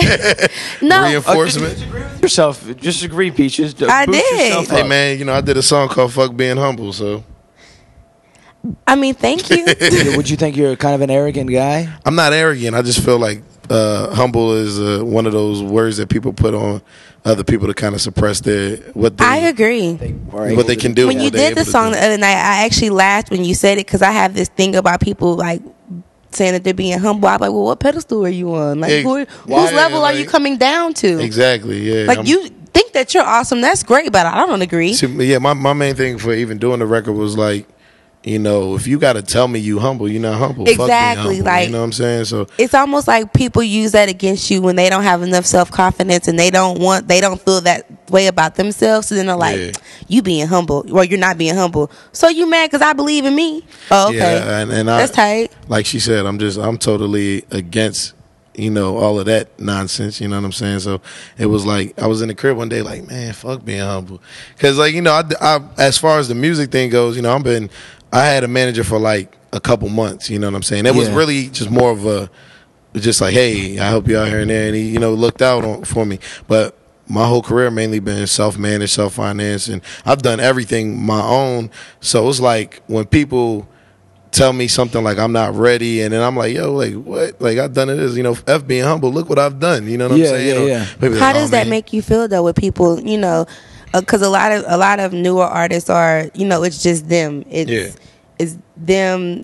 No. Reinforcement. Yourself, just agree, Peaches. I Boost did. yourself Hey up. man, you know I did a song called "Fuck Being Humble," so I mean, thank you. Yeah, would you think you're kind of an arrogant guy? I'm not arrogant. I just feel like uh, humble is uh, one of those words that people put on other people to kind of suppress their what they I agree. what they can do. When you what they're did the able to song do. the other night, I actually laughed when you said it because I have this thing about people like saying that they're being humble. I'm like, well, what pedestal are you on? Like, Ex- who, why- whose level are you like- coming down to? Exactly. Yeah. Like, I'm- you think that you're awesome. That's great, but I don't agree. See, yeah, my, my main thing for even doing the record was like, you know, if you got to tell me you humble, you're not humble. Fuck being Exactly, humble, like- you know what I'm saying? So It's almost like people use that against you when they don't have enough self confidence and they don't want, they don't feel that way about themselves. So then they're like, Yeah. you being humble, or you're not being humble. So you mad because I believe in me? Oh, okay, yeah, and, and I, that's tight. like she said, I'm just I'm totally against, you know, all of that nonsense. You know what I'm saying? So it was like I was in the crib one day, like, man, fuck being humble, because like you know, I, I as far as the music thing goes, you know, I've been I had a manager for like a couple months. You know what I'm saying? It was Yeah. really just more of a just like, hey, I help you out here and there, and he, you know, looked out on, for me, but. My whole career mainly been self-managed, self-financed, and I've done everything my own. So it's like when people tell me something like I'm not ready, and then I'm like, yo, like what? Like I've done it as, you know, F being humble. Look what I've done. You know what Yeah, I'm saying? yeah, Or yeah. people How like, does "Oh, that man." make you feel though with people, you know, because a lot of a lot of newer artists are, you know, it's just them. It's Yeah. it's them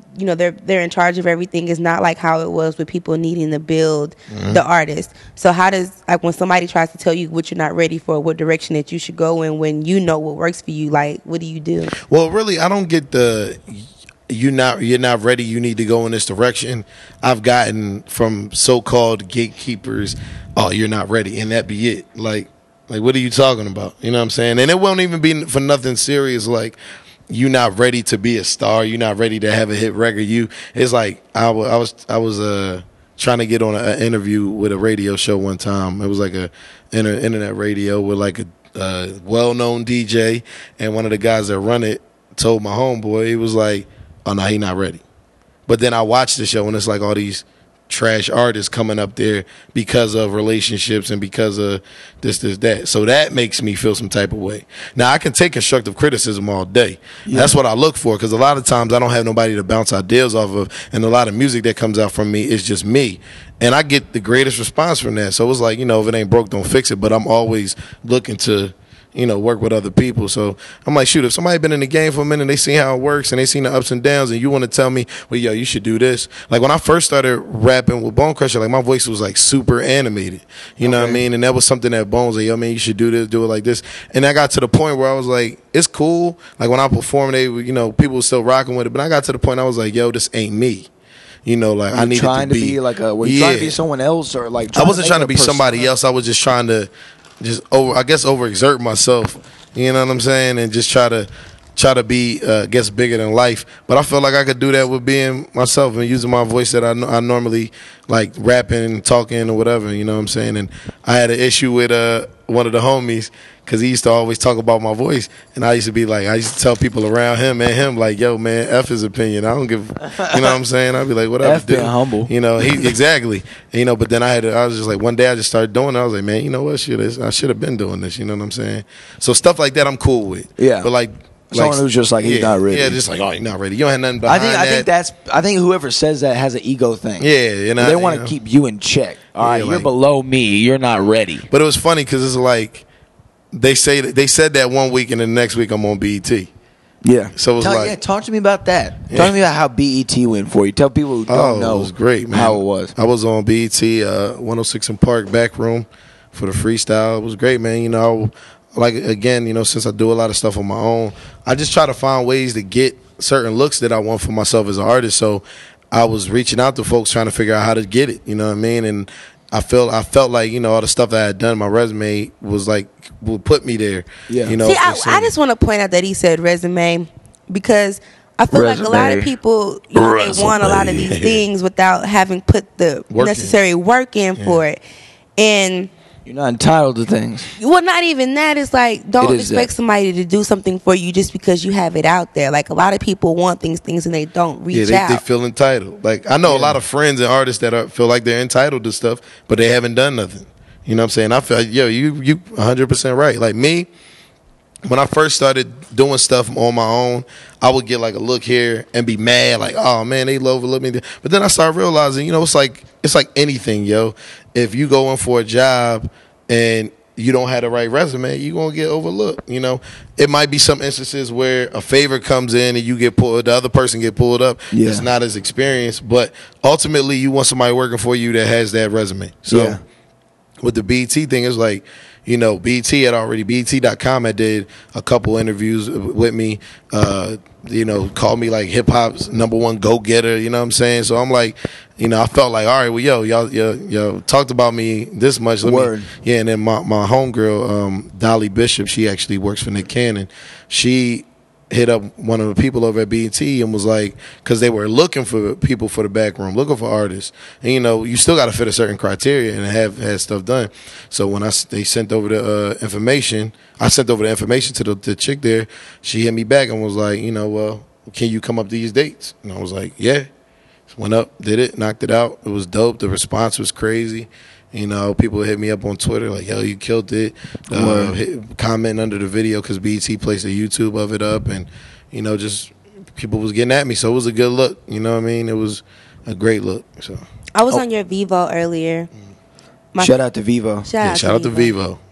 you know, they're they're in charge of everything. It's not like how it was with people needing to build Mhm. the artist. So how does, like, when somebody tries to tell you what you're not ready for, what direction that you should go in, when you know what works for you, like, what do you do? Well, really, I don't get the you not you're not ready. You need to go in this direction. I've gotten from so-called gatekeepers, oh, you're not ready, and that be it. Like, like what are you talking about? You know what I'm saying? And it won't even be for nothing serious. Like, you're not ready to be a star. You're not ready to have a hit record. You, it's like I wa- I was I was uh trying to get on an interview with a radio show one time. It was like a inter, internet radio with like a uh, well-known D J, and one of the guys that run it told my homeboy, he was like, oh no, he not ready. But then I watched the show, and it's like all these trash artists coming up there because of relationships and because of this, this, that. So that makes me feel some type of way. Now, I can take constructive criticism all day. Yeah. That's what I look for, because a lot of times I don't have nobody to bounce ideas off of, and a lot of music that comes out from me is just me. And I get the greatest response from that. So it's like, you know, if it ain't broke, don't fix it. But I'm always looking to, you know, work with other people. So I'm like, shoot, if somebody been in the game for a minute, they see how it works and they seen the ups and downs, and you want to tell me, well, yo, you should do this. Like when I first started rapping with Bone Crusher, like my voice was like super animated. You know what I mean? And that was something that Bones like, yo, man, you should do this, do it like this. And I got to the point where I was like, it's cool. Like when I performed, they, you know, people were still rocking with it. But I got to the point I was like, yo, this ain't me. You know, like Were I you needed trying to to be, be like a. Were you trying to be someone else, or like? I wasn't trying to be make a somebody persona? else. I was just trying to just over, I guess, overexert myself. You know what I'm saying? And just try to try to be, uh, guess, bigger than life. But I feel like I could do that with being myself and using my voice that I, I normally like rapping and talking or whatever. You know what I'm saying? And I had an issue with uh, one of the homies, because he used to always talk about my voice, and I used to be like, I used to tell people around him and him like, yo, man, F his opinion. I don't give, you know what I'm saying? I'd be like, whatever, F being dude. humble. You know, he exactly. And, you know, but then I had, to, I was just like, one day I just started doing it. I was like, man, you know what, shit is, I should have been doing this. You know what I'm saying? So stuff like that, I'm cool with. Yeah. But like, Someone like, who's just like, he's yeah, not ready. Yeah, just like, oh, you're not ready. You don't have nothing I behind think I that. think that's I think whoever says that has an ego thing. Yeah, you know, they want you to know. keep you in check. All right, Yeah, you're like- below me. You're not ready. But it was funny because it's like they say that, they said that one week, and then the next week I'm on B E T. Yeah. So it was Tell- like, yeah, talk to me about that. Yeah. Talk to me about how B E T went for you. Tell people who don't oh, know it was great, man. how it was. I was on B E T, uh, one oh six in Park back room for the freestyle. It was great, man. You know, like again, you know, since I do a lot of stuff on my own, I just try to find ways to get certain looks that I want for myself as an artist. So I was reaching out to folks trying to figure out how to get it. You know what I mean? And I felt I felt like, you know, all the stuff that I had done, my resume was like would put me there. Yeah. You know, See, I, it's, I just want to point out that he said resume, because I feel like a lot of Resume. people, you know, they want a lot of these Resume. things without having put the Work in. necessary work in for it. And You're not entitled to things. well, not even that. It's like, don't It is expect that. somebody to do something for you just because you have it out there. Like, a lot of people want things, things, and they don't reach yeah, they, out. they feel entitled. Like I know a lot of friends and artists that are, feel like they're entitled to stuff, but they haven't done nothing. You know what I'm saying? I feel like, yo, you you one hundred percent right. Like me, when I first started doing stuff on my own, I would get like a look here and be mad, like, oh man, they overlook me. But then I started realizing, you know, it's like it's like anything, yo. If you go in for a job and you don't have the right resume, you're gonna get overlooked. You know, it might be some instances where a favor comes in and you get pulled, the other person get pulled up. Yeah. It's not as experienced, but ultimately you want somebody working for you that has that resume. So Yeah. with the B E T thing, it's like, you know, B E T had already, B E T dot com had did a couple interviews with me, uh, you know, called me like hip hop's number one go-getter, you know what I'm saying? So I'm like, you know, I felt like, all right, well, yo, y'all, yo, yo talked about me this much. Let Word. Me, yeah, and then my, my homegirl, um, Dolly Bishop, she actually works for Nick Cannon. She hit up one of the people over at B E T and was like, because they were looking for people for the back room, looking for artists, and you know, you still got to fit a certain criteria and have had stuff done. So when I s- they sent over the uh, information, I sent over the information to the, the chick there. She hit me back and was like, you know, well, can you come up to these dates? And I was like, yeah. Went up, did it, knocked it out. It was dope. The response was crazy. You know, people hit me up on Twitter like, yo, you killed it. Uh, hit, commenting under the video because B E T placed a YouTube of it up. And, you know, just people was getting at me. So it was a good look. You know what I mean? It was a great look. So I was Oh. on your Vivo earlier. My- Shout out to Vivo. Shout yeah, out, shout to, out to Vivo. Vivo.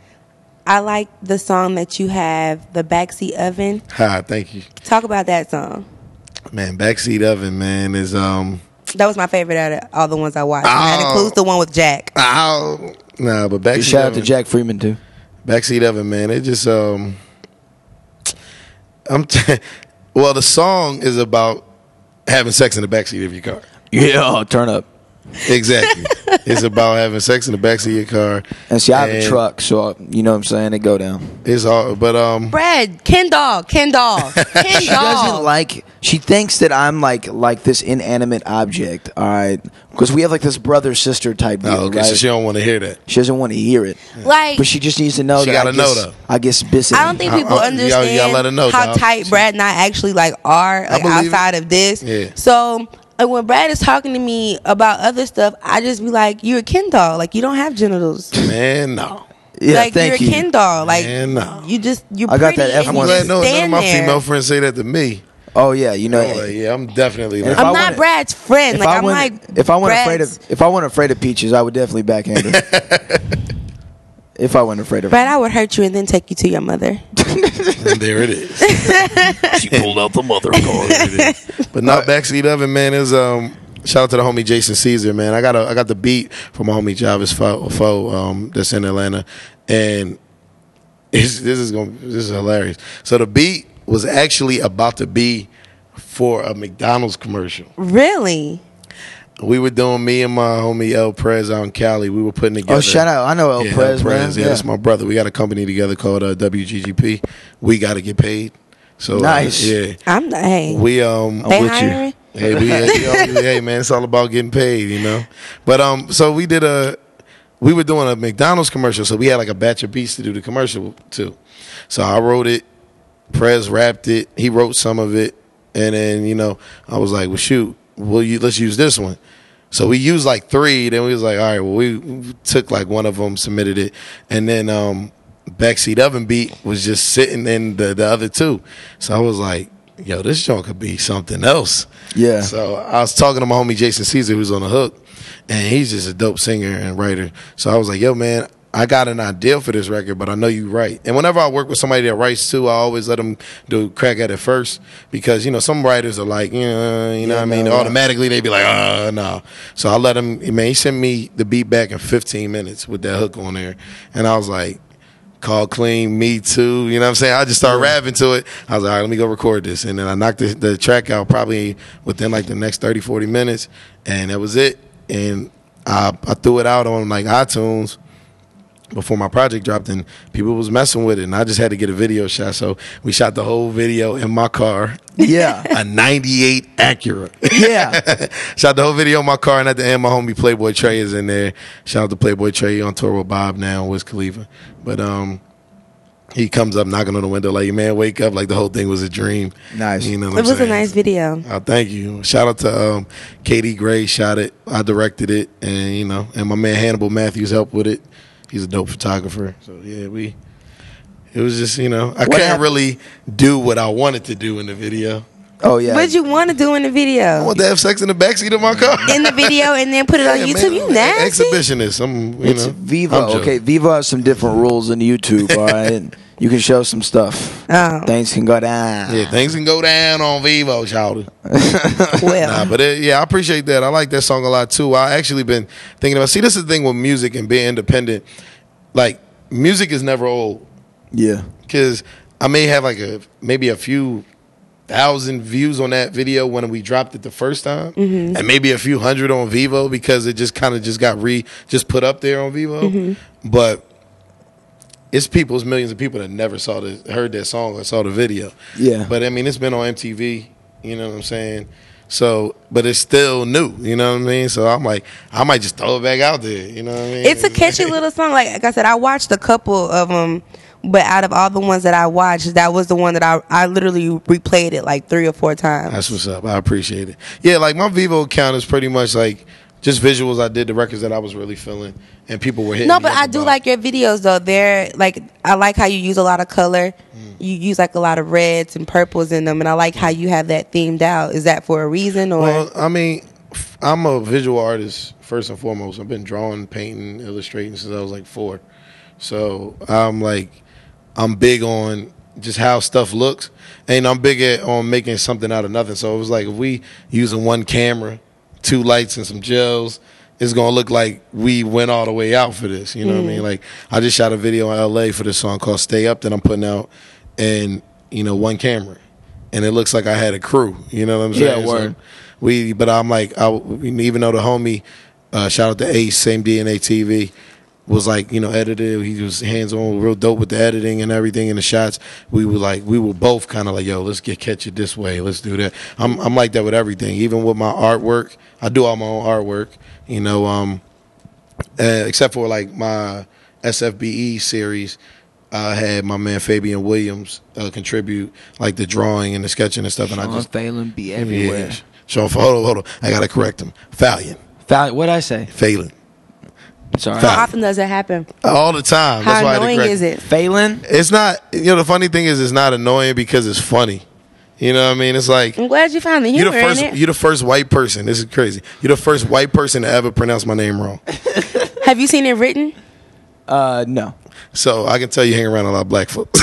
I like the song that you have, The Backseat Oven. Ha, thank you. Talk about that song. Man, Backseat Oven, man, is um. That was my favorite out of all the ones I watched. And that Oh. includes the one with Jack. Oh, nah, but Backseat Shout out Oven, to Jack Freeman too. Backseat Oven, man, it just um. I'm t- well, the song is about having sex in the backseat of your car. Yeah, turn up. Exactly. It's about having sex in the backseat of your car. And see, I have a And truck, so you know what I'm saying. It go down. It's all, but um. Brad, Ken doll, Ken doll, Ken She doesn't doll. like. She thinks that I'm like like this inanimate object. All right, because we have like this brother sister type deal. Oh, okay, right? so she don't want to hear that. She doesn't want to hear it. Like, but she just needs to know. She that gotta I guess, know, though. I guess busy. I don't think people I- I- you gotta- understand you gotta let her know, how dog. tight Brad and I actually like are like believe it. outside of this. Yeah. So like when Brad is talking to me about other stuff, I just be like, "You're a Ken doll. Like you don't have genitals. Man, no. Yeah, like thank you're you. a Ken doll. Like Man, no. you just you're I got pretty that F and one. you I'm just glad no, none of stand my there. female friends say that to me. Oh yeah, you know. I'm like, yeah, I'm definitely. And Like, if I I'm not wanna- Brad's friend. If Like I I'm wasn't, like if I wasn't afraid Brad's- of if I wasn't afraid of peaches, I would definitely backhand her. If I wasn't afraid of Brad, I would hurt you and then take you to your mother. and there it is. She pulled out the mother card. But not Backseat Oven, man. Is um. Shout out to the homie Jason Caesar, man. I got a, I got the beat from my homie Jarvis Fo, Fo um, that's in Atlanta, and it's, this is going this is hilarious. So the beat was actually about to be for a McDonald's commercial. Really? We were doing me and my homie El Prez out in Cali. We were putting together. Oh, shout out! I know El yeah, Prez, man. Yeah, Yeah. that's my brother. We got a company together called uh, W G G P. We got to get paid. So uh, Nice. yeah, I'm not. Hey, we um. they with you. hiring? Hey, we, hey, hey, man, it's all about getting paid, you know. But um, so we did a, we were doing a McDonald's commercial, so we had like a batch of beats to do the commercial too. So I wrote it, Prez rapped it, he wrote some of it, and then you know I was like, well, shoot, will you let's use this one. So we used like three, then we was like, all right, well, we, we took like one of them, submitted it, and then um, Backseat Oven beat was just sitting in the the other two. So I was like, yo, this joint could be something else. Yeah. So I was talking to my homie Jason Caesar, who's on the hook, and he's just a dope singer and writer. So I was like, yo, man, I got an idea for this record, but I know you write. And whenever I work with somebody that writes too, I always let them do crack at it first because, you know, some writers are like, yeah, you know Yeah, what I mean? no, yeah. Automatically they be like, oh, no. So I let him, man, he sent me the beat back in fifteen minutes with that hook on there. And I was like, Call Clean, Me Too. You know what I'm saying? I just started rapping to it. I was like, all right, let me go record this. And then I knocked the, the track out probably within like the next thirty, forty minutes. And that was it. And I, I threw it out on like iTunes before my project dropped, and people was messing with it. And I just had to get a video shot. So we shot the whole video in my car. Yeah. A ninety-eight Acura. Yeah. Shot the whole video in my car, and at the end, my homie Playboy Trey is in there. Shout out to Playboy Trey on tour with Bob now, Wiz Khalifa. But um, he comes up knocking on the window like, man, wake up. Like the whole thing was a dream. Nice. You know what It I'm was a saying? nice video. Oh, thank you. Shout out to um, Katie Gray. Shot it. I directed it, and you know, and my man Hannibal Matthews helped with it. He's a dope photographer. So yeah, we. It was just, you know, I What can't happened? really do what I wanted to do in the video. Oh yeah. What'd you want to do in the I video? want to have sex in the backseat of my car. In the video and then put it on Yeah, YouTube? man, You I'm an nasty? exhibitionist. I'm, you It's know, Vivo. I'm joking. Okay, Vivo has some different rules in YouTube. All right, and you can show some stuff. Oh. Things can go down. Yeah, things can go down on Vivo, child. Well, Nah, but it, yeah, I appreciate that. I like that song a lot too. I actually been thinking about. See, this is the thing with music and being independent. Like, music is never old. Yeah. Because I may have like a maybe a few thousand views on that video when we dropped it the first time, Mm-hmm. and maybe a few hundred on Vivo because it just kind of just got re just put up there on Vivo. Mm-hmm. But it's people, it's millions of people that never saw the heard that song or saw the video. Yeah. But I mean, it's been on M T V. You know what I'm saying? So, but it's still new. You know what I mean? So I'm like, I might just throw it back out there. You know what I mean? it's a catchy little song. Like, like I said, I watched a couple of them, but out of all the ones that I watched, that was the one that I I literally replayed it like three or four times. That's what's up. I appreciate it. Yeah, like my Vivo account is pretty much like just visuals. I did the records that I was really feeling, and people were hitting. No, me but up I do about. like your videos though. They're like, I like how you use a lot of color. You use like a lot of reds and purples in them, and I like how you have that themed out. Is that for a reason or? Well, I mean, f- I'm a visual artist first and foremost. I've been drawing, painting, illustrating since I was like four. So I'm like, I'm big on just how stuff looks. And I'm big at on making something out of nothing. So it was like if we using one camera, two lights, and some gels, it's gonna look like we went all the way out for this. You know mm. what I mean? Like I just shot a video in L A for this song called "Stay Up" that I'm putting out, and you know one camera, and it looks like I had a crew. You know what I'm saying? Yeah, word. So we, but I'm like, I, even though the homie, uh, shout out to Ace, same D N A T V. Was like, you know, edited. He was hands on, real dope with the editing and everything and the shots. We were like, we were both kind of like, yo, let's get catch it this way. Let's do that. I'm I'm like that with everything, even with my artwork. I do all my own artwork, you know, um, uh, except for like my S F B E series. I had my man Fabian Williams uh, contribute like the drawing and the sketching and stuff. Sean and I just Phelan be everywhere. Yeah. Sean, hold on, hold on. I gotta correct him. Falion. Falion. What'd I say? Phelan. Sorry. How often does that happen? All the time. How That's why annoying I correct. is it? Phelan? It's not, you know, the funny thing is it's not annoying because it's funny. You know what I mean? It's like, I'm glad you found the you're humor the first, in it. you're the first white person. This is crazy. You're the first white person to ever pronounce my name wrong. Have you seen it written? Uh, no. So I can tell you hang around a lot of black folks.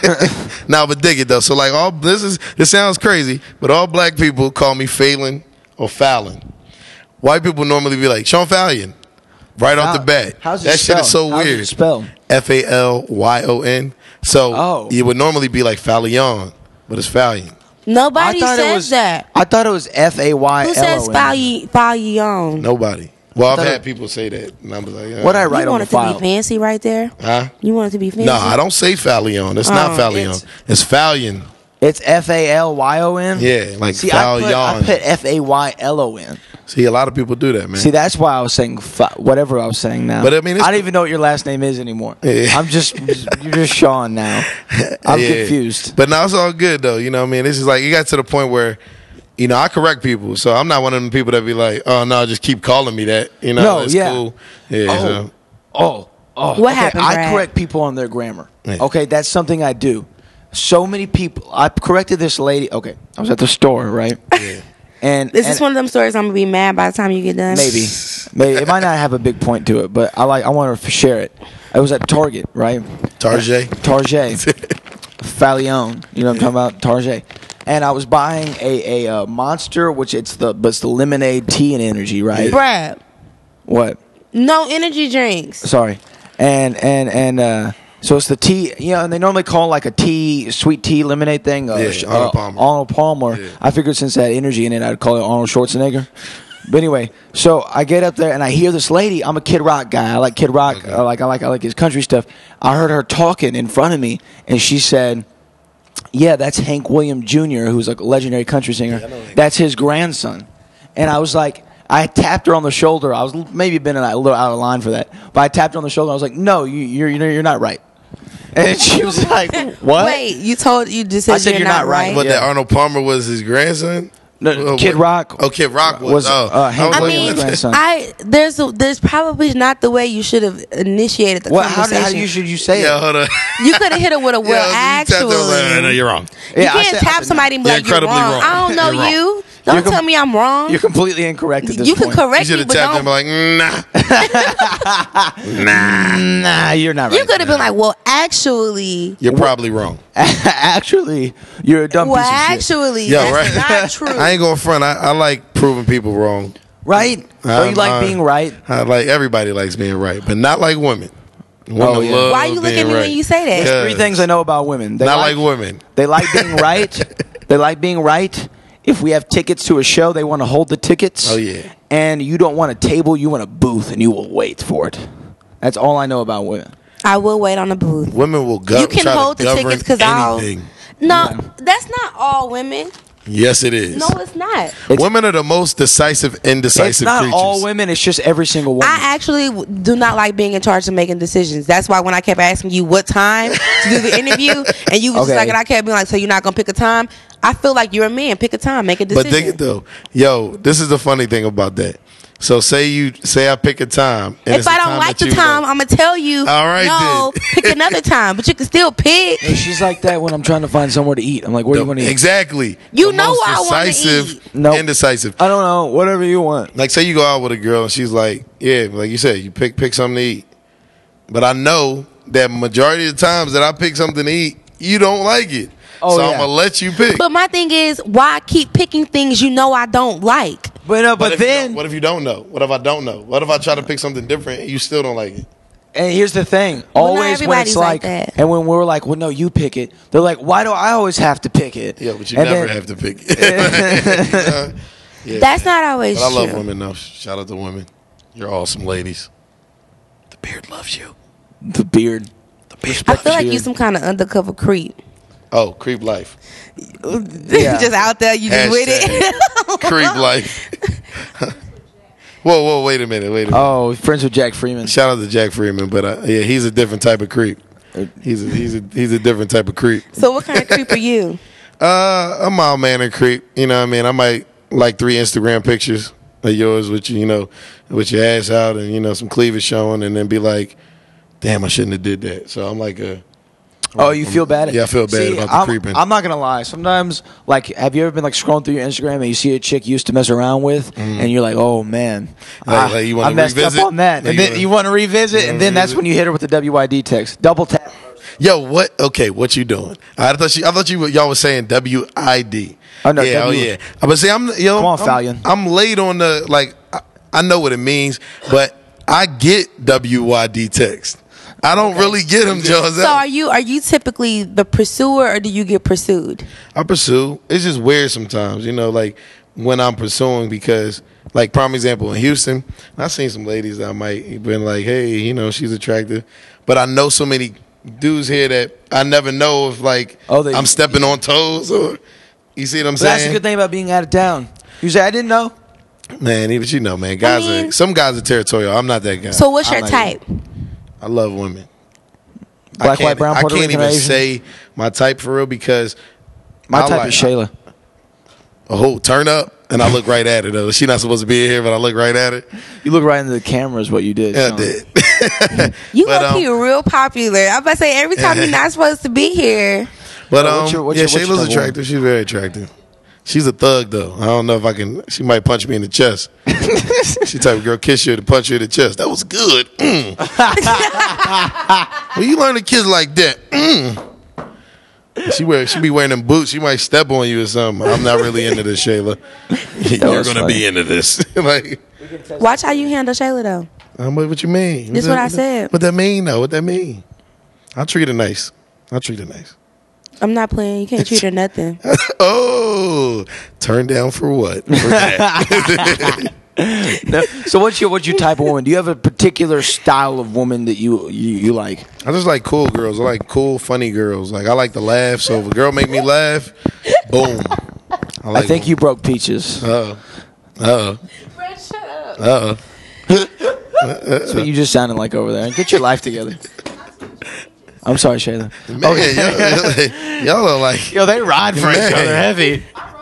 Now, but dig it though. So like all this is this sounds crazy, but all black people call me Phelan or Fallon. White people normally be like Sean Falion, right How, off the bat. How's it that spelled? shit is so How's weird. It spelled? F A L Y O N. So oh. it would normally be like Falion, but it's Falion. Nobody says it was, that. I thought it was F A Y L O N. Who says Falion? Nobody. Well, I've had it, people say that, and I was like, yeah. What I write you on want the it file? to be fancy right there? Huh? You want it to be fancy? No, I don't say Falion. It's Oh, not Falion. it's- It's Falion. It's F A L Y O N? Yeah, like See, I put, I Falion. put F A Y L O N. See, a lot of people do that, man. See, that's why I was saying fa- whatever I was saying now. But, I mean, it's- I don't even know what your last name is anymore. Yeah. I'm just, you're just Sean now. I'm Yeah. confused. But now it's all good, though. You know what I mean? This is like, it got to the point where, you know, I correct people. So I'm not one of them people that be like, oh, no, just keep calling me that. You know, No, it's yeah. cool. Yeah, Oh. so. Oh, oh. What okay, happened, I Brad? correct people on their grammar. Yeah. Okay, that's something I do. So many people. I corrected this lady. Okay, I was at the store, right? Yeah. And Is and this one of them stories I'm gonna be mad by the time you get done? maybe, maybe it might not have a big point to it, but I like. I want to share it. I was at Target, right? Target. Target. Falion. You know what I'm talking about? Target. And I was buying a, a uh, Monster, which it's the but it's the lemonade tea and energy, right? Brad, What? no energy drinks. Sorry. And and and uh, so it's the tea, you know, and they normally call like a tea, sweet tea lemonade thing. Uh, Yeah, sh- Arnold uh, Palmer. Arnold Palmer. Yeah. I figured since it had energy in it, I'd call it Arnold Schwarzenegger. But anyway, so I get up there and I hear this lady. I'm a Kid Rock guy. I like Kid Rock. Okay. I like I like I like his country stuff. I heard her talking in front of me, and she said, "Yeah, that's Hank Williams Junior, who's a legendary country singer. Yeah, I know Hank. That's his grandson." And I was like, I tapped her on the shoulder. I was l- maybe been a little out of line for that, but I tapped her on the shoulder. I was like, "No, you, you're you're you're not right." And she was like, "What?" Wait, you told you just said, I said you're, you're not right. But Yeah. that Arnold Palmer was his grandson? No, Oh, Kid what- Rock. Oh, Kid Rock was. was, oh. uh, Hank I I was Williams' mean, like, grandson. I there's a, there's probably not the way you should have initiated the What? How, conversation. how do you should you say Yeah, it? hold on. You could have hit it with a well. Yeah, you tapped her, I was like, actually, no, you're wrong. you Yeah, I can't said- I tap said somebody and be You're like, you're incredibly wrong. wrong. I don't know You're wrong. you. Don't You're com- tell me I'm wrong. You're completely incorrect at this You point. can You correct should me, have but tapped him don't. like, nah. nah. Nah, you're not right. You could have been like, well, actually, You're probably wrong. Actually, you're a dumb well, piece of shit. actually, Yo, that's right? not true. I ain't going front. I, I like proving people wrong. Right? So Um, you like uh, being right? I like everybody likes being right, but not like women. Women Oh, yeah. love Why you look being at me right. when you say that? Yeah. Three things I know about women. They Not like women. They like being right. They like being right. If we have tickets to a show, they want to hold the tickets. Oh, yeah. And you don't want a table, you want a booth, and you will wait for it. That's all I know about women. I will wait on the booth. Women will go. You can try to hold the govern tickets because I'll. anything. No, that's not all women. Yes, it is. No, it's not. It's- Women are the most decisive, indecisive It's not creatures. all women, it's just every single woman. I actually w- do not like being in charge of making decisions. That's why when I kept asking you what time to do the interview, and you was just Okay. like, and I kept being like, so you're not gonna pick a time? I feel like you're a man. Pick a time, make a But decision. think it though, yo, this is the funny thing about that. So say you say I pick a time. And if it's a I don't time like that the you time, I'm gonna tell you. All right, no, then. pick another time. But you can still pick. Hey, she's like that when I'm trying to find somewhere to eat. I'm like, where do you want to eat? Exactly. You The know most where I wanna decisive, eat. Nope. indecisive. I don't know. Whatever you want. Like say you go out with a girl and she's like, yeah, like you said, you pick pick something to eat. But I know that majority of the times that I pick something to eat, you don't like it. Oh, so yeah. I'm gonna let you pick. But my thing is, why keep picking things you know I don't like? But uh, What but if you then don't- what if you don't know? What if I don't know? What if I try to pick something different and you still don't like it? And here's the thing: Well, not always when everybody's it's like like, that. and when we're like, "Well, no, you pick it," they're like, "Why do I always have to pick it?" Yeah, but you And never then- have to pick it. Yeah. That's not always But I love true. women though. Shout out to women. You're awesome ladies. The beard loves you. The beard. The beard. I feel like you some kind of undercover creep. Oh, creep life. Just out there, you just with it. Creep life. Whoa, whoa, wait a minute, wait a minute. Oh, friends with Jack Freeman. Shout out to Jack Freeman, but uh, yeah, he's a different type of creep. He's a, he's a he's a different type of creep. So what kind of creep are you? Uh, a mild mannered creep. You know what I mean? I might like three Instagram pictures of yours with you, you know, with your ass out and, you know, some cleavage showing and then be like, damn, I shouldn't have did that. So I'm like a... Oh, you feel bad? Yeah, I feel bad See, about the I'm, creeping. I'm not gonna lie. Sometimes, like, have you ever been like scrolling through your Instagram and you see a chick you used to mess around with, and you're like, "Oh man, Like- I, like you wanna I messed revisit? up on that," Like and you then wanna- you want to revisit, you and wanna then that's revisit? when you hit her with the W I D text, double tap. Yo, what? Okay, what you doing? I thought you, I thought you, y'all was saying W I D. Oh, no, yeah, W. oh yeah. I was saying, I'm, yo, Come on, I'm, Fallion. I'm late on the like. I, I know what it means, but I get W Y D text. I don't really get them, Jones. So are you are you typically the pursuer or do you get pursued? I pursue. It's just weird sometimes, you know, like when I'm pursuing because, like, prime example in Houston, I seen some ladies that I might been like, hey, you know, she's attractive, but I know so many dudes here that I never know if like Oh, they- I'm stepping on toes or you see what I'm But that's the saying? good thing about being out of town. You say I didn't know. Man, even you know, man, guys I mean- are some guys are territorial. I'm not that guy. So what's I'm your not- type? I love women. I Black, can't, white, brown, I Puerto can't Rican, even Asian? say my type for real because My I type like- is Shayla. Oh, turn up, and I look right at her though. She not supposed to be here, but I look right at her. You look right into the camera is what you did. Yeah, I Sean. did. You But, look um, you real popular. I'm about to say every time you're not supposed to be here. But Oh, um, what's your- what's yeah, your- what's your Shayla's type of attractive. She's very attractive. She's a thug though. I don't know if I can. She might punch me in the chest. She type of girl kiss you to punch you in the chest. That was good. Mm. Well, you learn to kiss like that. Mm. She wear. She be wearing them boots. She might step on you or something. I'm not really into this, Shayla. You're was gonna funny. be into this. Like, Watch how you handle Shayla though. um, what, what you mean? This that- what I said. What that mean though? What that mean? I treat her nice. I treat her nice. I'm not playing. You can't treat her nothing. Oh, turn down for what? For that. No. So what's your what's your type of woman? Do you have a particular style of woman that you you, you like? I just like cool girls. I like cool, funny girls. Like I like to laugh. So if a girl make me laugh, boom. I, like I think you broke Peaches. Uh oh. Uh oh. That's what you just sounded like over there. Get your life together. I'm sorry, Shayla. Man, y'all, y'all are like Yo, they ride for each Man. other heavy.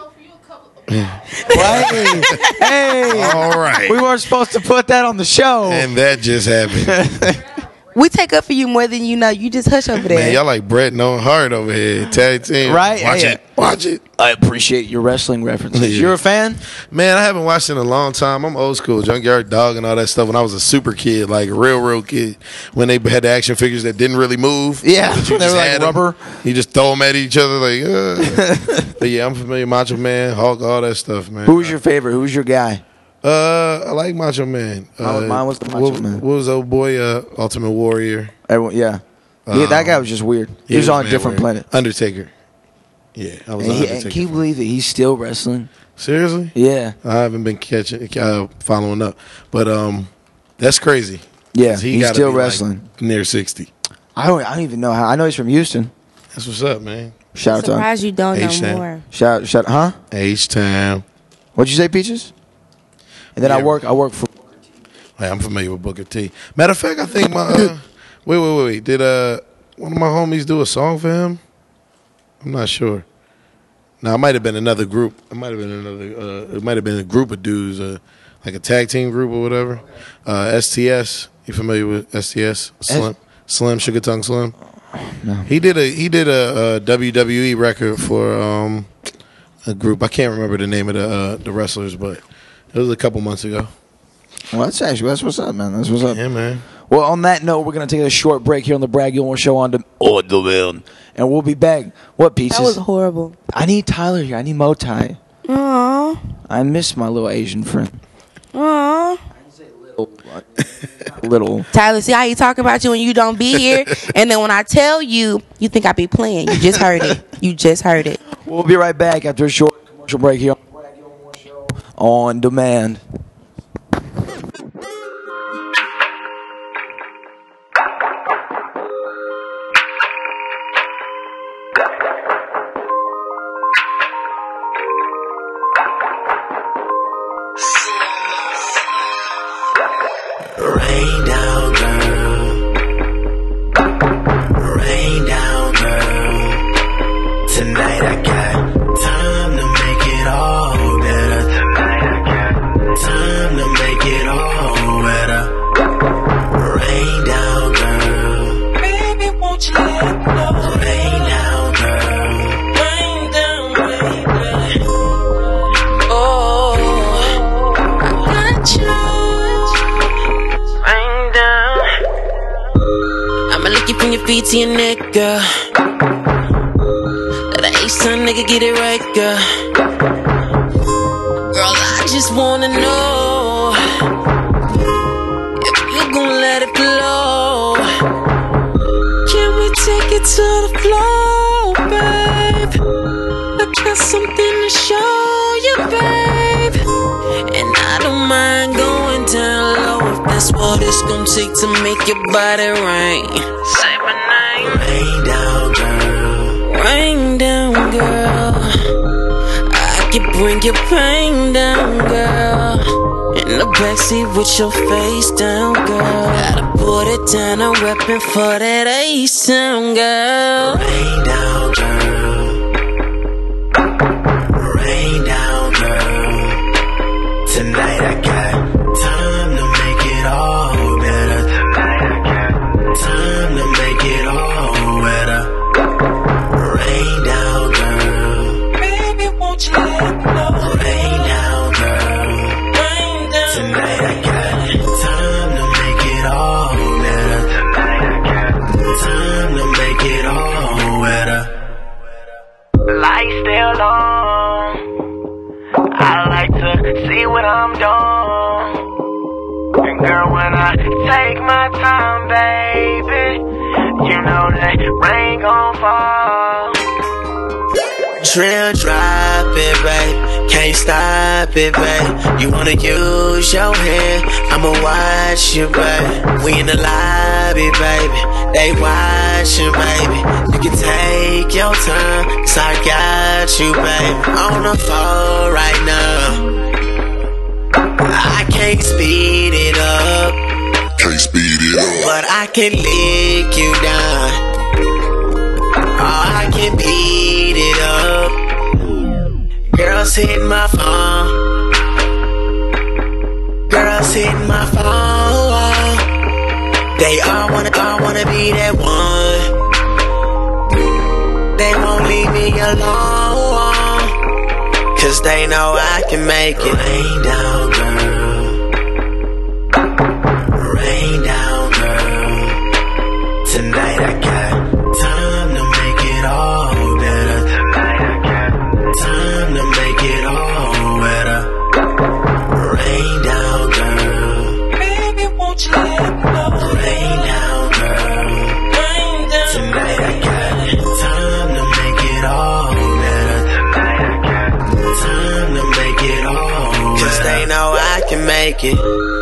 Hey, hey, all right. we weren't supposed to put that on the show. And that just happened. We take up for you more than you know. You just hush over there. Man, y'all like Bret and Owen Hart over here. Tag team. Right? Watch Hey, it. Watch it. I appreciate your wrestling references. Yeah. You're a fan? Man, I haven't watched it in a long time. I'm old school, Junkyard Dog and all that stuff when I was a super kid, like a real, real kid. When they had the action figures that didn't really move. Yeah, But you they just were like had 'em. rubber. You just throw them at each other like, uh. But yeah, I'm familiar with Macho Man, Hulk, all that stuff, man. Who was your favorite? Who was your guy? Uh, I like Macho Man. Mine- Uh, mine was the Macho what, Man. What was old boy, uh, Ultimate Warrior? Everyone, yeah. yeah, that guy was just weird. He, was on a mad different weird. planet. Undertaker. Yeah, I was And on he, Undertaker. and can you believe that he's still wrestling? Seriously? Yeah. I haven't been catching, uh, following up, but um, that's crazy. Yeah, 'Cause he he's gotta still be, like, wrestling. near sixty. I don't. I don't even know how. I know he's from Houston. That's what's up, man. Shout out to him. Surprised you don't know H-Town. more. Shout, shout, huh? H Town. What'd you say, Peaches? And then I Yeah. work. I work for. Hey, I'm familiar with Booker T. Matter of fact, I think my uh, wait, wait, wait, wait. Did uh one of my homies do a song for him? I'm not sure. Now it might have been another group. It might have been another. Uh, it might have been a group of dudes, uh, like a tag team group or whatever. Uh, S T S. You familiar with S T S? Slim, Slim, Sugar Tongue Slim. No. He did a he did a, a W W E record for um, a group. I can't remember the name of the uh, the wrestlers, but it was a couple months ago. Well, that's actually that's what's up, man. That's what's up. Yeah, man. Well, on that note, we're going to take a short break here on the Brad Gilmore Show on, the, on demand. And we'll be back. What, Peaches? That was horrible. I need Tyler here. I need Motai. Aww. I miss my little Asian friend. Aww. Little. Tyler, see how he talk about you when you don't be here? And then when I tell you, you think I be playing. You just heard it. You just heard it. We'll be right back after a short commercial break here on the Brad Gilmore Show on demand. Rain down, girl. Rain down, girl. Tonight I got time to make it all better. Tonight I got time to make it all better. Rain down, girl. Baby, won't you let me know? Rain down, girl. Rain down, rain down. Oh, I got you. I'ma lick you from your feet to your neck, girl. Let a H-Town nigga get it right, girl. Girl, I just wanna know if you gon' let it flow. Can we take it to the floor, babe? I got something to show you, babe. And I don't mind going down low if that's what it's gonna take to make your body rain. Say my name. Rain down, girl. Rain down, girl. I can bring your pain down, girl. In the backseat with your face down, girl. Gotta put it down, I'm reppin' for that A-Sound, girl. Rain down, girl. Rain down, girl. Tonight I got time to make it all better. Tonight I got time to make it all better. Rain down, girl. Baby, won't you let me know? Rain down, girl. Rain down. Tonight I got time to make it all better. Tonight I got time to make it all better. Lights still on. I like to see what I'm doing. And girl, when I take my time, baby, you know that rain gon' fall. Trail drop it, babe. Can't stop it, babe. You wanna use your head, I'ma watch you, babe. We in the lobby, baby. They watching, baby. You can take your time, cause I got you, babe. On the phone right now. I can't speed it up. Can't speed it up. But I can lick you down. Oh, I can beat it up. Girls hit my phone. Girls hit my phone. They all wanna, all wanna be that one. They won't leave me alone. Cause they know I can make it. Rain down, girl. Rain down, girl. Tonight I got time to make it all better. Tonight I got time to make it all better. Rain down, girl. Baby, won't you let me know? Rain down, girl. Rain down. Tonight I got time to make it all better. Tonight I got time to make it all better. Cause they know I can make it.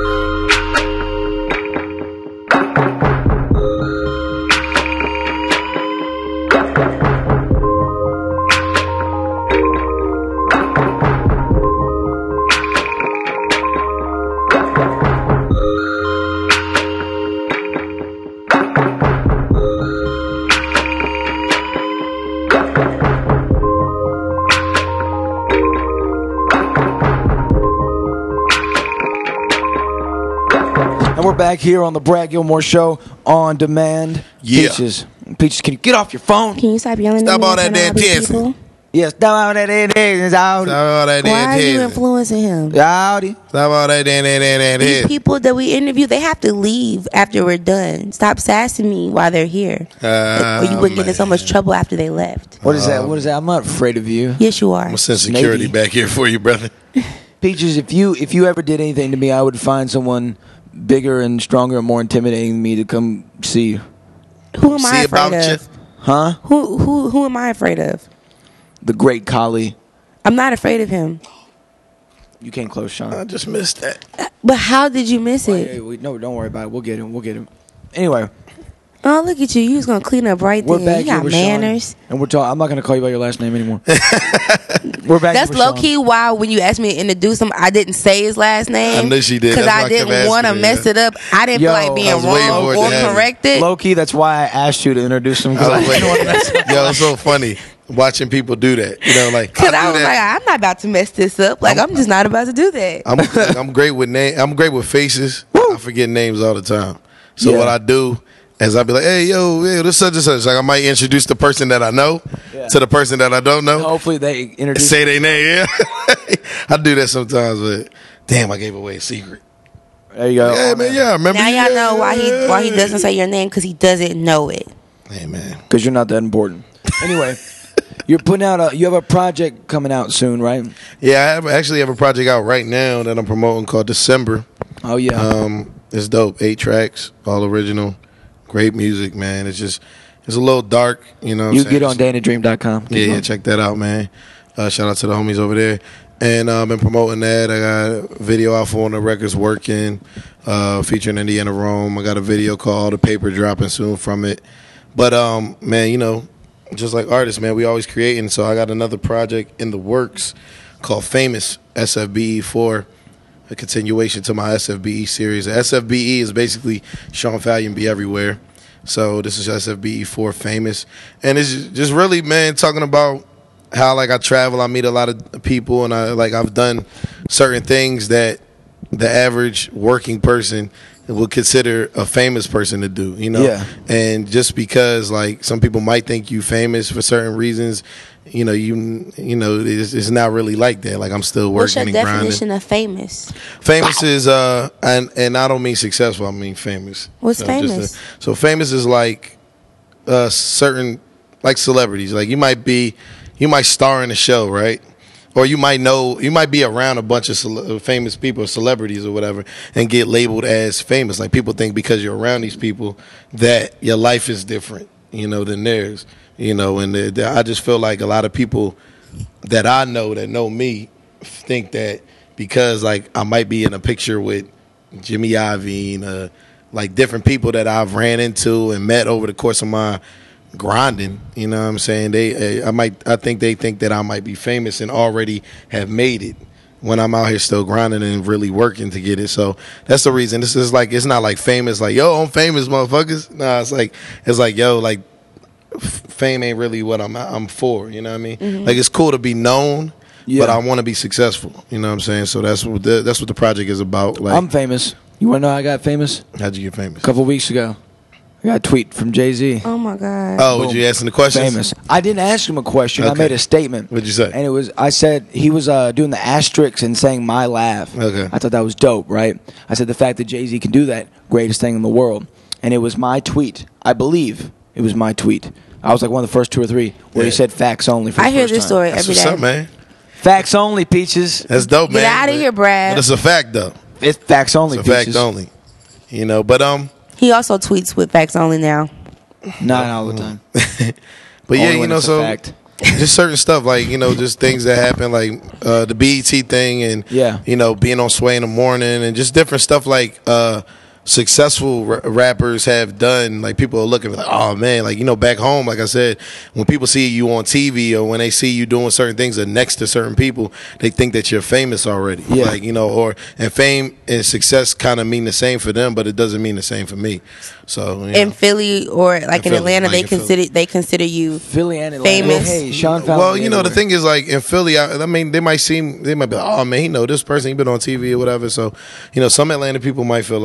And we're back here on the Brad Gilmore Show on demand. Yeah. Peaches, Peaches, can you get off your phone? Can you stop yelling Stop at me all in that front of damn other dancing. people? Yes, stop all that damn head. Stop all that Why damn are you head. influencing him? Howdy. Stop all that damn damn damn These head. people that we interview, they have to leave after we're done. Stop sassing me while they're here. Uh, or you wouldn't get in so much trouble after they left. What is that? What is that? I'm not afraid of you. Yes, you are. I'm gonna send security Maybe. back here for you, brother. Peaches, if you if you ever did anything to me, I would find someone bigger and stronger and more intimidating than me to come see you. Who am See I afraid about you? of? Huh? Who who who am I afraid of? The great Kali. I'm not afraid of him. You came close, Sean. I just missed that. But how did you miss Well, it? hey, we, no, don't worry about it. We'll get him. We'll get him. Anyway, Oh, look at you. You was going to clean up right we're there. back You here got with manners. Sean, and we're talking. I'm not going to call you by your last name anymore. We're back. That's here with low Sean. key why when you asked me to introduce him, I didn't say his last name. I knew she did. Because That's why I I kept didn't want to asking her, mess yeah. it up. I didn't Yo, feel like being I was waiting wrong for it or to happen. corrected. Low key, that's why I asked you to introduce him because I I was didn't want to mess waiting. up. Yo, it's so funny watching people do that. You know, like Because I, do was that. like, I'm not about to mess this up. Like, I'm, just not about to do that. I'm I'm great with name. I'm great with faces. I forget names all the time. So Yeah. what I do is I be like, hey, yo, yo, this such and such. Like I might introduce the person that I know Yeah. to the person that I don't know. Hopefully, they introduce. Say their name. Yeah, I do that sometimes. But damn, I gave away a secret. There you go. Yeah, man. Yeah, I remember. Now you. y'all know why he why he doesn't say your name, because he doesn't know it. Hey, man. Because you're not that important. Anyway, you're putting out a. You have a project coming out soon, right? Yeah, I have, actually have a project out right now that I'm promoting called December. Oh yeah. Um, it's dope. Eight tracks, all original, great music, man. It's just it's a little dark, you know. What you I'm saying? get on dana dream dot com. Yeah, yeah, check that out, man. Uh, shout out to the homies over there. And uh, I've been promoting that. I got a video out for one of the records working, uh, featuring Indiana Rome. I got a video called The Paper dropping soon from it. But, um, man, you know, just like artists, man, we always creating. So I got another project in the works called Famous S F B E four, a continuation to my S F B E series. S F B E is basically Sean Fallion Be Everywhere. So this is S F B E four Famous. And it's just really, man, talking about how like I travel, I meet a lot of people, and I like I've done certain things that the average working person would consider a famous person to do, you know? Yeah. And just because like some people might think you famous for certain reasons, you know, you you know, it's, it's not really like that. Like I'm still What's working your and grinding. definition of famous? Famous is uh and and I don't mean successful, I mean famous. What's So just famous? a- so famous is like uh certain like celebrities. Like you might be you might star in a show, right? Or you might know you might be around a bunch of cele- famous people, celebrities or whatever, and get labeled as famous. Like people think because you're around these people that your life is different, you know, than theirs. You know, and the, the, I just feel like a lot of people that I know that know me think that because like I might be in a picture with Jimmy Iovine, uh, like different people that I've ran into and met over the course of my grinding, you know what I'm saying? They, uh, I might, I think they think that I might be famous and already have made it when I'm out here still grinding and really working to get it. So that's the reason. This is like, it's not like famous, like yo, I'm famous, motherfuckers. Nah, it's like, it's like yo, like f- fame ain't really what I'm, I'm for. You know what I mean? Mhm. Like it's cool to be known. Yeah. But I want to be successful. You know what I'm saying? So that's what the, that's what the project is about. Like, I'm famous. You want to know how I got famous? How'd you get famous? A couple weeks ago. I got a tweet from Jay-Z. Oh my God. Oh, was you asking the questions? Famous. I didn't ask him a question. I Okay. made a statement. What'd you say? And it was, I said, he was uh, doing the asterisks and saying my laugh. Okay. I thought that was dope, right? I said the fact that Jay-Z can do that, greatest thing in the world. And it was my tweet. I believe it was my tweet. I was like one of the first two or three where he Yeah. said facts only for I the hear first this time. story That's every what's day. up, man. Facts only, Peaches. That's dope, Get man. out of But- here, Brad. But it's a fact, though. It's facts only, It's a fact Peaches. only. You know, but um, He also tweets with facts only now. Not all the time. but yeah, Only you when know, it's a so fact. just certain stuff like you know, just things that happen, like uh, the B E T thing, and Yeah. you know, being on Sway in the morning, and just different stuff like uh, successful r- rappers have done. Like people are looking like, oh man, like you know, back home, like I said, when people see you on T V or when they see you doing certain things or next to certain people, they think that you're famous already. Yeah. Like you know, or and fame and success kind of mean the same for them, but it doesn't mean the same for me. So you In know. Philly or like in, Philly, Atlanta, like they in Philly. consider they consider you Philly and Atlanta. famous. Hey, Sean Fallon. Well, you know, the thing is, like in Philly, I, I mean, they might seem, they might be, like, oh man, he know this person, he been on T V or whatever. So, you know, some Atlanta people might feel like that, but then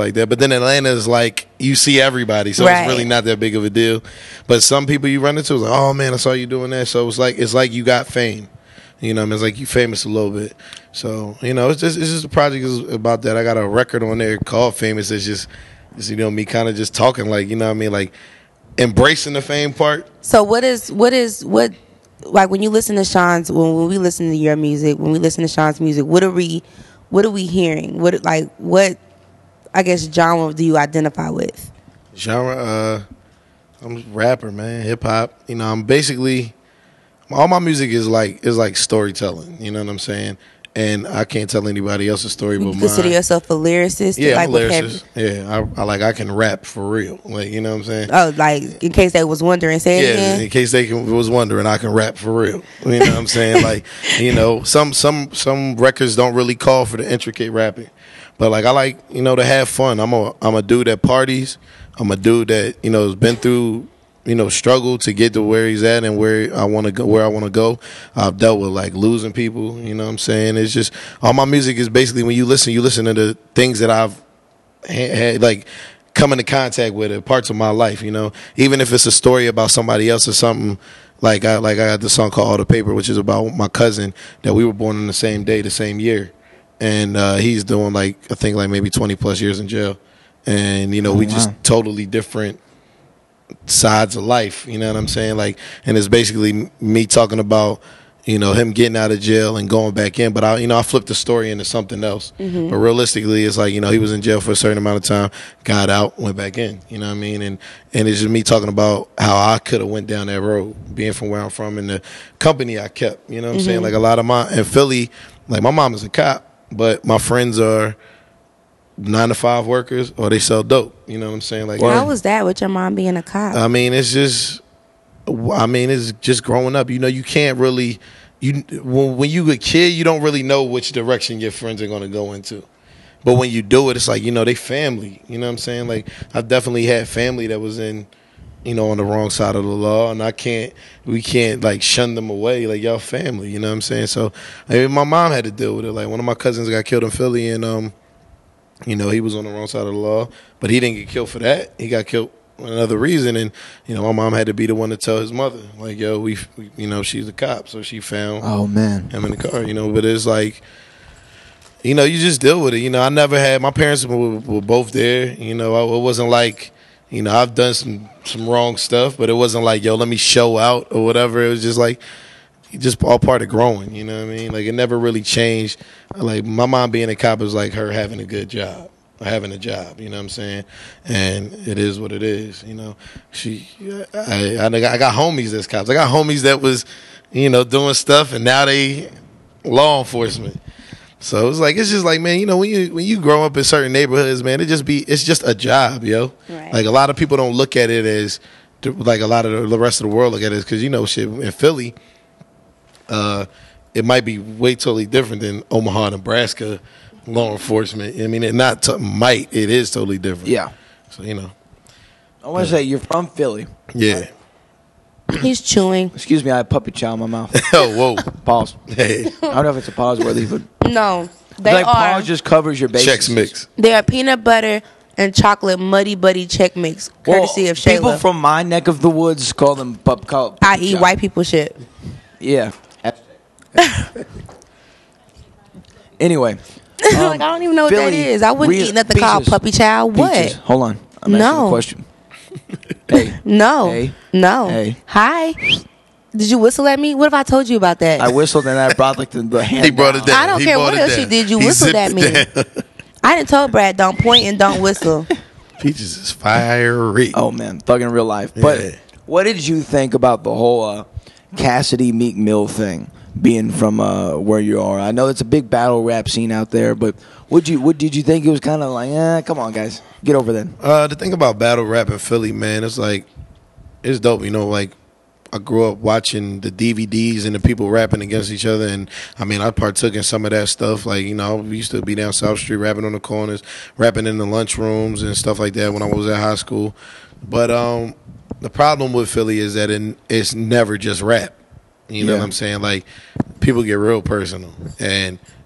in Atlanta is like you see everybody, so Right. it's really not that big of a deal. But some people you run into is like, oh man, I saw you doing that. So it's like it's like you got fame. You know, what I mean, it's like you famous a little bit. So you know, it's just it's just a project is about that. I got a record on there called Famous. It's just, it's, you know, me kind of just talking like, you know what I mean, like embracing the fame part. So what is what is what like when you listen to Sean's when, when we listen to your music, when we listen to Sean's music, what are we what are we hearing? What like what I guess genre do you identify with? Genre, uh, I'm a rapper, man, hip hop. You know, I'm basically all my music is like is like storytelling. You know what I'm saying? And I can't tell anybody else's story You but mine. consider yourself a lyricist? Yeah, like I'm a with lyricist. Yeah, I, I like I can rap for real. Like, you know what I'm saying? Oh, like in case they was wondering, say it Yeah, again. in case they can, was wondering, I can rap for real. You know what I'm saying? Like, you know, some some some records don't really call for the intricate rapping, but like I like, you know, to have fun. I'm a I'm a dude that parties. I'm a dude that, you know, has been through, you know, struggle to get to where he's at and where I want to go. Where I want to go. I've dealt with like losing people. You know what I'm saying? It's just all my music is basically when you listen, you listen to the things that I've had, had like come into contact with, it, parts of my life. You know, even if it's a story about somebody else or something. Like I like I got this song called All the Paper, which is about my cousin that we were born on the same day, the same year, and uh, he's doing like I think like maybe twenty plus years in jail, and you know Oh, we wow. just totally different sides of life, you know what I'm saying? Like, and it's basically me talking about, you know, him getting out of jail and going back in. But I, you know, I flipped the story into something else. Mhm. But realistically, it's like, you know, he was in jail for a certain amount of time, got out, went back in. You know what I mean? And and it's just me talking about how I could have went down that road, being from where I'm from and the company I kept. You know what I'm saying? Mhm. Like a lot of my in Philly, like my mom is a cop, but my friends are nine to five workers or they sell dope. You know what I'm saying? Like How was that with your mom being a cop? I mean, it's just, I mean, it's just growing up. You know, you can't really, you when, when you a kid, you don't really know which direction your friends are going to go into. But when you do it, it's like, you know, they family. You know what I'm saying? Like, I've definitely had family that was in, you know, on the wrong side of the law, and I can't, we can't, like, shun them away. Like, y'all family, you know what I'm saying? So, I mean, my mom had to deal with it. Like, one of my cousins got killed in Philly, and, um, you know, he was on the wrong side of the law, but he didn't get killed for that. He got killed for another reason, and you know, my mom had to be the one to tell his mother, like, "Yo, we, we you know, she's a cop," so she found Oh, man. him in the car. You know, but it's like, you know, you just deal with it. You know, I never had my parents were, were both there. You know, I, it wasn't like, you know, I've done some some wrong stuff, but it wasn't like, yo, let me show out or whatever. It was just like, just all part of growing, you know what I mean? Like, it never really changed. Like, my mom being a cop is like her having a good job, or having a job, you know what I'm saying? And it is what it is, you know? She, I, I, I got homies that's cops. I got homies that was, you know, doing stuff, and now they law enforcement. So it's like, it's just like, man, you know, when you when you grow up in certain neighborhoods, man, it just be, it's just a job, yo. Right. Like, a lot of people don't look at it as, like a lot of the rest of the world look at it, because, you know, shit, in Philly, Uh, it might be way totally different than Omaha, Nebraska law enforcement. I mean, it not t- might, it is totally different. Yeah. So, you know. I want to say you're from Philly. Yeah. He's chewing. Excuse me, I have puppy chow in my mouth. Oh, whoa. Pause. Hey. I don't know if it's a pause worthy, but No, they like are. pause just covers your bases. Chex Mix. They are peanut butter and chocolate muddy buddy check mix, courtesy Well, of Shayla. people from my neck of the woods call them pup. Call I eat white people shit. Yeah. Anyway, like I don't even know what that Philly, is. I wouldn't real- eat nothing called peaches. puppy chow. What? Peaches. Hold on, I'm asking No. a question. Hey, No. Hey. No. Hey. Hi. Did you whistle at me? What if I told you about that? I whistled and I brought like the, the hand. He brought it down. I don't He care brought what it else you down. did. You He whistled zipped at me. it down. I didn't tell Brad don't point and don't whistle. Peaches is fiery. Oh man, thug in real life. Yeah. But what did you think about the whole uh, Cassidy Meek Mill thing? Being from uh, where you are, I know it's a big battle rap scene out there. But would you, what did you think it was kind of like? Eh, come on, guys, get over that. Uh, the thing about battle rap in Philly, man, it's like, it's dope. You know, like, I grew up watching the D V Ds and the people rapping against each other, and I mean, I partook in some of that stuff. Like, you know, we used to be down South Street rapping on the corners, rapping in the lunchrooms and stuff like that when I was at high school. But um, the problem with Philly is that it, it's never just rap. You know Yeah. what I'm saying? Like, people get real personal, and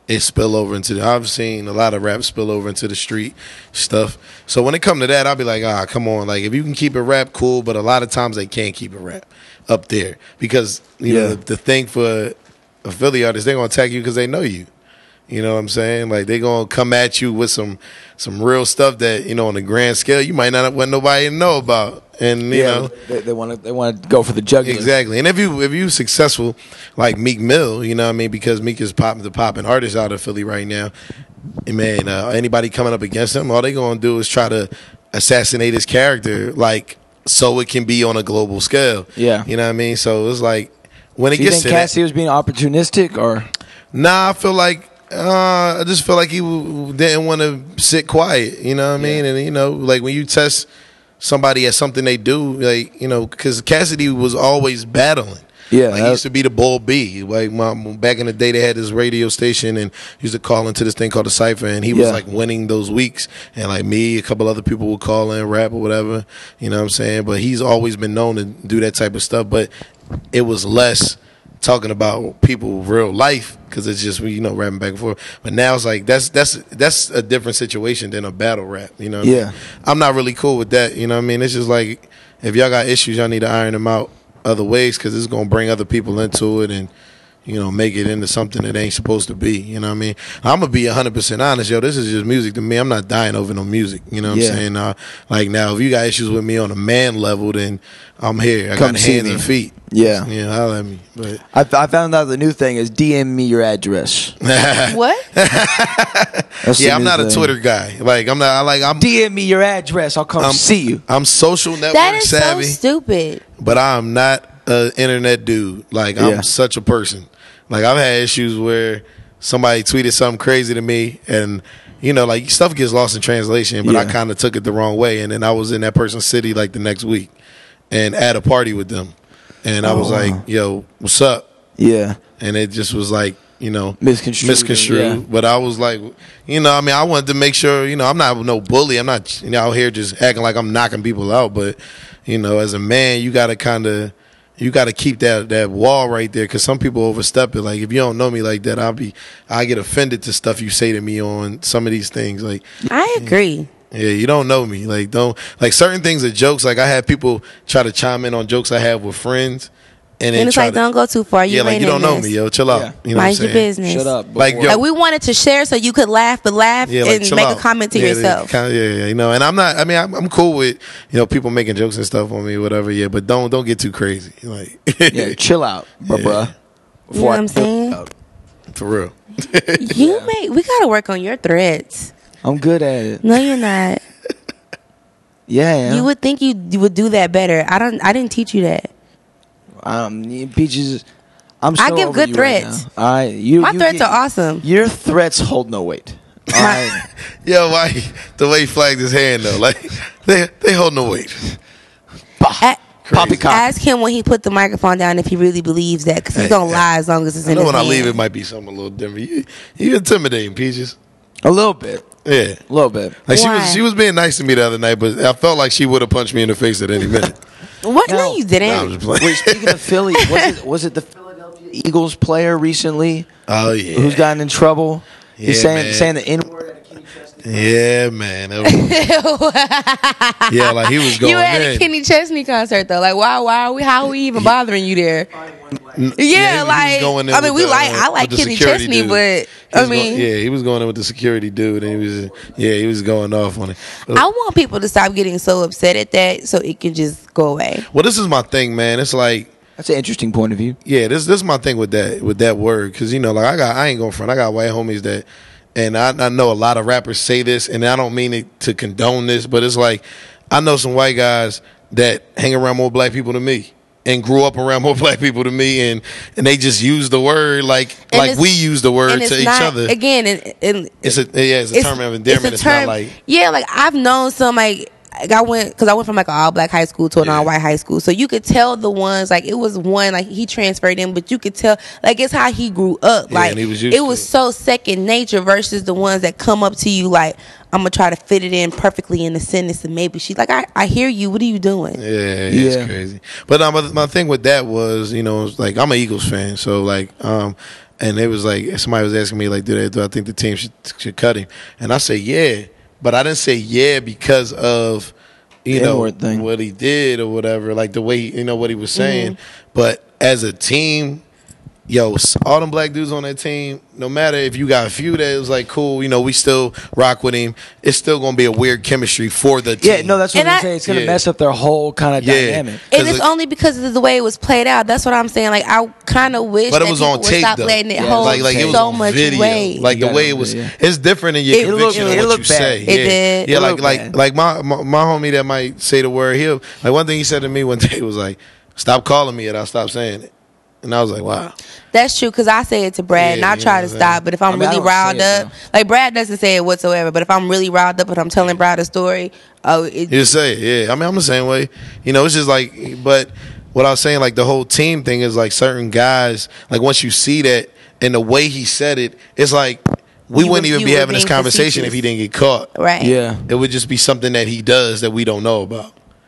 it spill over into the, I've seen a lot of rap spill over into the street stuff. So when it come to that, I'll be like, ah, come on. Like, if you can keep it rap, cool. But a lot of times they can't keep it rap up there. Because, you Yeah. know, the, the thing for a Philly artist, they're going to attack you because they know you. You know what I'm saying? Like, they're going to come at you with some some real stuff that, you know, on a grand scale, you might not want nobody to know about. And, you yeah, know. they, they want to they want to go for the jugular. Exactly. And if you if you successful like Meek Mill, you know what I mean, because Meek is popping the popping artist out of Philly right now. And man, uh, anybody coming up against him, all they gonna do is try to assassinate his character, like so it can be on a global scale. Yeah. You know what I mean? So it's like when it Do you gets think to Cassidy that, was being opportunistic, or nah, I feel like uh, I just feel like he w- didn't want to sit quiet. You know what I mean? And you know, like when you test somebody at something they do, like, you know, because Cassidy was always battling. Yeah, like he used to be the Bull B. Like my, back in the day, they had this radio station and used to call into this thing called the Cypher, and he was Yeah. like winning those weeks. And like me, a couple other people would call in, rap or whatever. You know what I'm saying? But he's always been known to do that type of stuff. But it was less talking about people real life because it's just, you know, rapping back and forth. But now it's like that's that's that's a different situation than a battle rap. You know? What Yeah. I mean? I'm not really cool with that. You know what I mean? It's just like if y'all got issues, y'all need to iron them out other ways because it's gonna bring other people into it and, you know, make it into something that ain't supposed to be. You know what I mean? I'm gonna be one hundred percent honest, yo. This is just music to me. I'm not dying over no music. You know what Yeah. I'm saying? Uh, like now, if you got issues with me on a man level, then I'm here. I Come got see hands me. and feet. Yeah. Yeah, holla at me. But I, I found out the new thing is D M me your address. What? That's the yeah, I'm new not a thing. Twitter guy. Like I'm not. I like I'm. D M me your address. I'll come I'm- see you. I'm social network That is savvy, so stupid. but I'm not an internet dude. Like I'm Yeah. such a person. Like I've had issues where somebody tweeted something crazy to me, and you know, like stuff gets lost in translation. But I Yeah. kind of took it the wrong way, and then I was in that person's city like the next week, and at a party with them, and I was Oh, wow. like, "Yo, what's up?" Yeah. And it just was like, you know, Misconstrued. misconstrued. Yeah. But I was like, you know, I mean, I wanted to make sure, you know, I'm not no bully. I'm not, you know, out here just acting like I'm knocking people out. But, you know, as a man, you got to kind of, you got to keep that that wall right there because some people overstep it. Like, if you don't know me like that, I'll be, I get offended to stuff you say to me on some of these things. Like, I agree. yeah, you don't know me. Like, don't, like certain things are jokes. Like, I had people try to chime in on jokes I have with friends. And, then And it's try like, to, don't go too far. You yeah, like ain't you in don't know this. me, yo. Chill out. Yeah. You know Mind what I'm your saying? business. Shut up. Like, before- yo, Like we wanted to share so you could laugh, but laugh Yeah, like, and chill make out. a comment to yeah, yourself. Kinda, yeah, yeah, you know. And I'm not. I mean, I'm, I'm cool with you know people making jokes and stuff on me, whatever. Yeah, but don't don't get too crazy. Like, yeah, chill out, bruh. Yeah. bruh. You know what I'm saying? for real. You may we gotta work on your threads. I'm good at it. No, you're not. Yeah, yeah. You would think you, you would do that better. I don't. I didn't teach you that. Um, Peaches, I'm. So I give over good you right threats. now. All right, you. My you threats get- are awesome. Your threats hold no weight. All right. Yo, why the way he flagged his hand though? Like they they hold no weight. A- Poppycock. Ask him when he put the microphone down if he really believes that, because he's Hey, gonna hey. lie as long as it's I in know his when I hand. leave, it might be something a little different. You you intimidating, Peaches. A little bit. Yeah, A little bit. like she Why? was she was being nice to me the other night, but I felt like she would have punched me in the face at any minute. What? No, No. you didn't. Nah, I'm just playing. Wait, speaking of Philly, was it was it the Philadelphia Eagles player recently Oh yeah, who's gotten in trouble? Yeah, He's saying man. saying the N word at a Kenny Chesney. yeah, man. That was- yeah, like he was going you were at in. a Kenny Chesney concert though. Like, why? Why are we? How are we even bothering you there? N- Yeah, he- he was like going in I mean, with we the, like uh, I like with the Kenny security Chesney, dude. but He I was mean, going- yeah, he was going in with the security dude, and he was, yeah, he was going off on it. But- I want people to stop getting so upset at that, so it can just go away. well, this is my thing, man. It's like, That's an interesting point of view. yeah, this this is my thing with that with that word, because you know, like I got, I ain't going front. I got white homies that, and I, I know a lot of rappers say this, and I don't mean it to condone this, but it's like I know some white guys that hang around more black people than me. And grew up around more black people than me, and, and they just use the word like And like it's- we use the word And to it's each not, other. again, and, and It's a yeah, it's a term of endearment. It's, a term- not like yeah, like I've known some like. Like I went because I went from like an all black high school to an Yeah. all white high school, so you could tell the ones like it was one like he transferred in, but you could tell like it's how he grew up. Yeah, Like and he was used it to was it. so second nature versus the ones that come up to you like I'm gonna try to fit it in perfectly in the sentence, and maybe she's like I, I hear you. What are you doing? Yeah, yeah, Yeah. it's crazy. But um, my, my thing with that was, you know, it's like I'm an Eagles fan, so like, um, and it was like somebody was asking me like, do, they, do I think the team should should cut him? And I said, yeah, but I didn't say yeah because of you The know N-word thing. what he did or whatever, like the way you know what he was saying. Mm-hmm. But as a team, yo, all them black dudes on that team, no matter if you got a few that was like cool, you know, we still rock with him. It's still gonna be a weird chemistry for the team. Yeah, no, that's what And I'm I- saying. It's gonna Yeah. mess up their whole kind of Yeah. dynamic. And it's only because of the way it was played out. That's what I'm saying. Like I kind of wish But it that was people on would tape stop though. letting it Yeah. hold like like it was so on much video. weight. Like the got way it it on was, video. it's different in your It looked- conviction it of what looked you bad. say. It yeah. did. Yeah, It like looked like bad. like my, my my homie that might say the word he'll like one thing he said to me one day was like, "Stop calling me," and I stopped saying it. And I was like, "Wow." That's true because I say it to Brad and Yeah, I you try know to what I'm stop. saying? But if I'm I mean, I really don't say riled it, up, like Brad doesn't say it whatsoever. But if I'm really riled up and I'm telling Brad a story, oh, it, You say it, yeah. I mean, I'm the same way. You know, it's just like, but what I was saying, like the whole team thing is like certain guys, like once you see that and the way he said it, it's like we You wouldn't were- even you be were having this being conversation facetious. if he didn't get caught. right. Yeah. It would just be something that he does that we don't know about.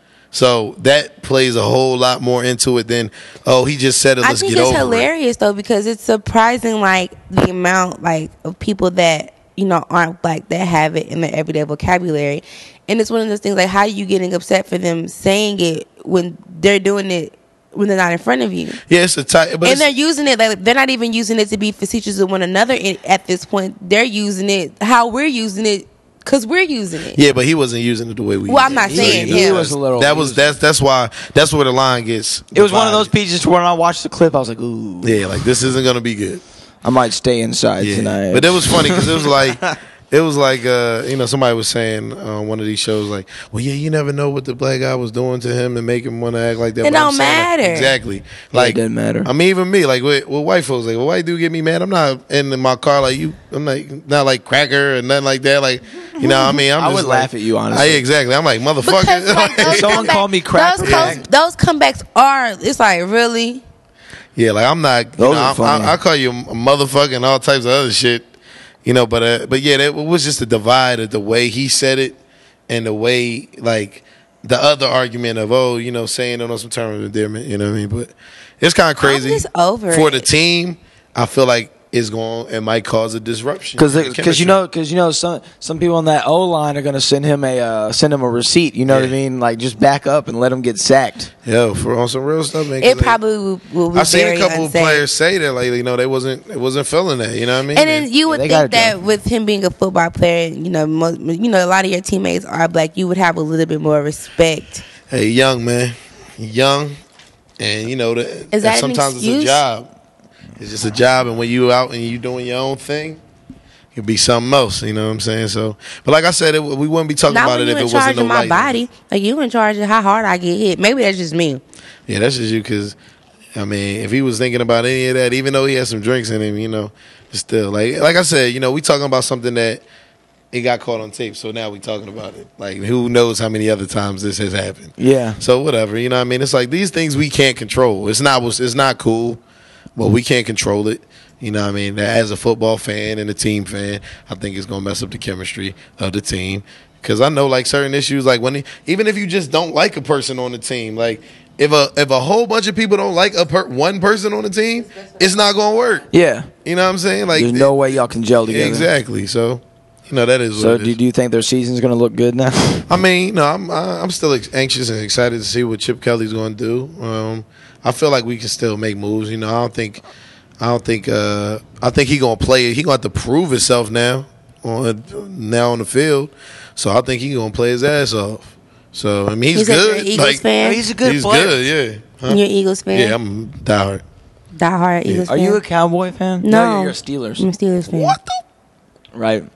So that plays a whole lot more into it than, oh, he just said it, I let's think get it's over hilarious though because it's surprising like the amount like of people that you know aren't black that have it in their everyday vocabulary, and it's one of those things like how are you getting upset for them saying it when they're doing it when they're not in front of you, it. Yeah, it's a tight, but and it's, they're using it like they're not even using it to be facetious with one another in, at this point. They're using it how we're using it because we're using it. yeah, but he wasn't using it the way we. Well, use I'm not it. saying you know, him. He was a little. That was that's that's why that's where the line gets. It was one of those divided. pieces where when I watched the clip, I was like, ooh, Yeah, like this isn't gonna be good. I might stay inside Yeah, tonight. but it was funny because it was like, it was like, uh, you know, somebody was saying on one of these shows, like, well, yeah, you never know what the black guy was doing to him and make him want to act like that. It But I'm don't saying, like, matter. exactly. Yeah, Like, it doesn't matter. I mean, even me, like, with, with white folks, like, well, white dude get me mad. I'm not in my car like you. I'm like not like cracker and nothing like that. Like, you know, what I mean, I'm I just would like, laugh at you, honestly. I, exactly. I'm like motherfucker. Because like, those Someone comeback- called me cracker Those, jack. comes- those comebacks are. It's like really. Yeah, like I'm not. You Those know, are I, funny. I, I call you a motherfucker and all types of other shit. You know, but uh, but yeah, that was just a divide of the way he said it and the way like the other argument of oh, you know, saying it on some terms of endearment. You know what I mean? But it's kind of crazy. just over for it. the team. I feel like it's going. It might cause a disruption Because in the because you chemistry. know because you know some some people on that O line are going to send him a uh, send him a receipt. You know what I mean? Like just back up and let him get sacked. Yo, for on some real stuff, man. 'cause It they- probably will, will be I've seen very a couple of unsafe. players say that, like you know, they wasn't it wasn't feeling that. You know what I mean? And then you would they got think it that done. with him being a football player, you know, mo- you know, a lot of your teammates are black. You would have a little bit more respect. Hey, young man, young, and you know that, Is and that an sometimes it's excuse? a job. It's just a job, and when you out and you doing your own thing, it could be something else. You know what I'm saying? So, but like I said, it, we wouldn't be talking Not about when it you if in it charge wasn't no of my light. body. Like you in charge of how hard I get hit. Maybe that's just me. Yeah, that's just you. Because I mean, if he was thinking about any of that, even though he had some drinks in him, you know, still like like I said, you know, we talking about something that it got caught on tape. So now we talking about it. Like who knows how many other times this has happened? Yeah. So whatever, you know what I mean? It's like these things we can't control. It's not it's not cool, but we can't control it. You know what I mean? As a football fan and a team fan, I think it's going to mess up the chemistry of the team. Because I know like certain issues, like when even if you just don't like a person on the team, like if a if a whole bunch of people don't like a per, one person on the team, it's not going to work. Yeah. You know what I'm saying? Like There's no way y'all can gel together. exactly. So you know that is. So what it do, is. do you think their season's going to look good now? I mean, no, I'm I- I'm still ex- anxious and excited to see what Chip Kelly's going to do. Um, I feel like we can still make moves. You know, I don't think, I don't think, uh, I think he gonna play. He gonna have to prove himself now on now on the field. So I think he gonna play his ass off. So I mean, he's You said you're good. an Eagles Like, fan? He's a good he's player. good. Yeah. Huh? You're an Eagles fan? Yeah, I'm diehard. Die-hard Eagles Are fan? you a Cowboy fan? No. you're a Steelers. I'm a Steelers fan. What the? Right.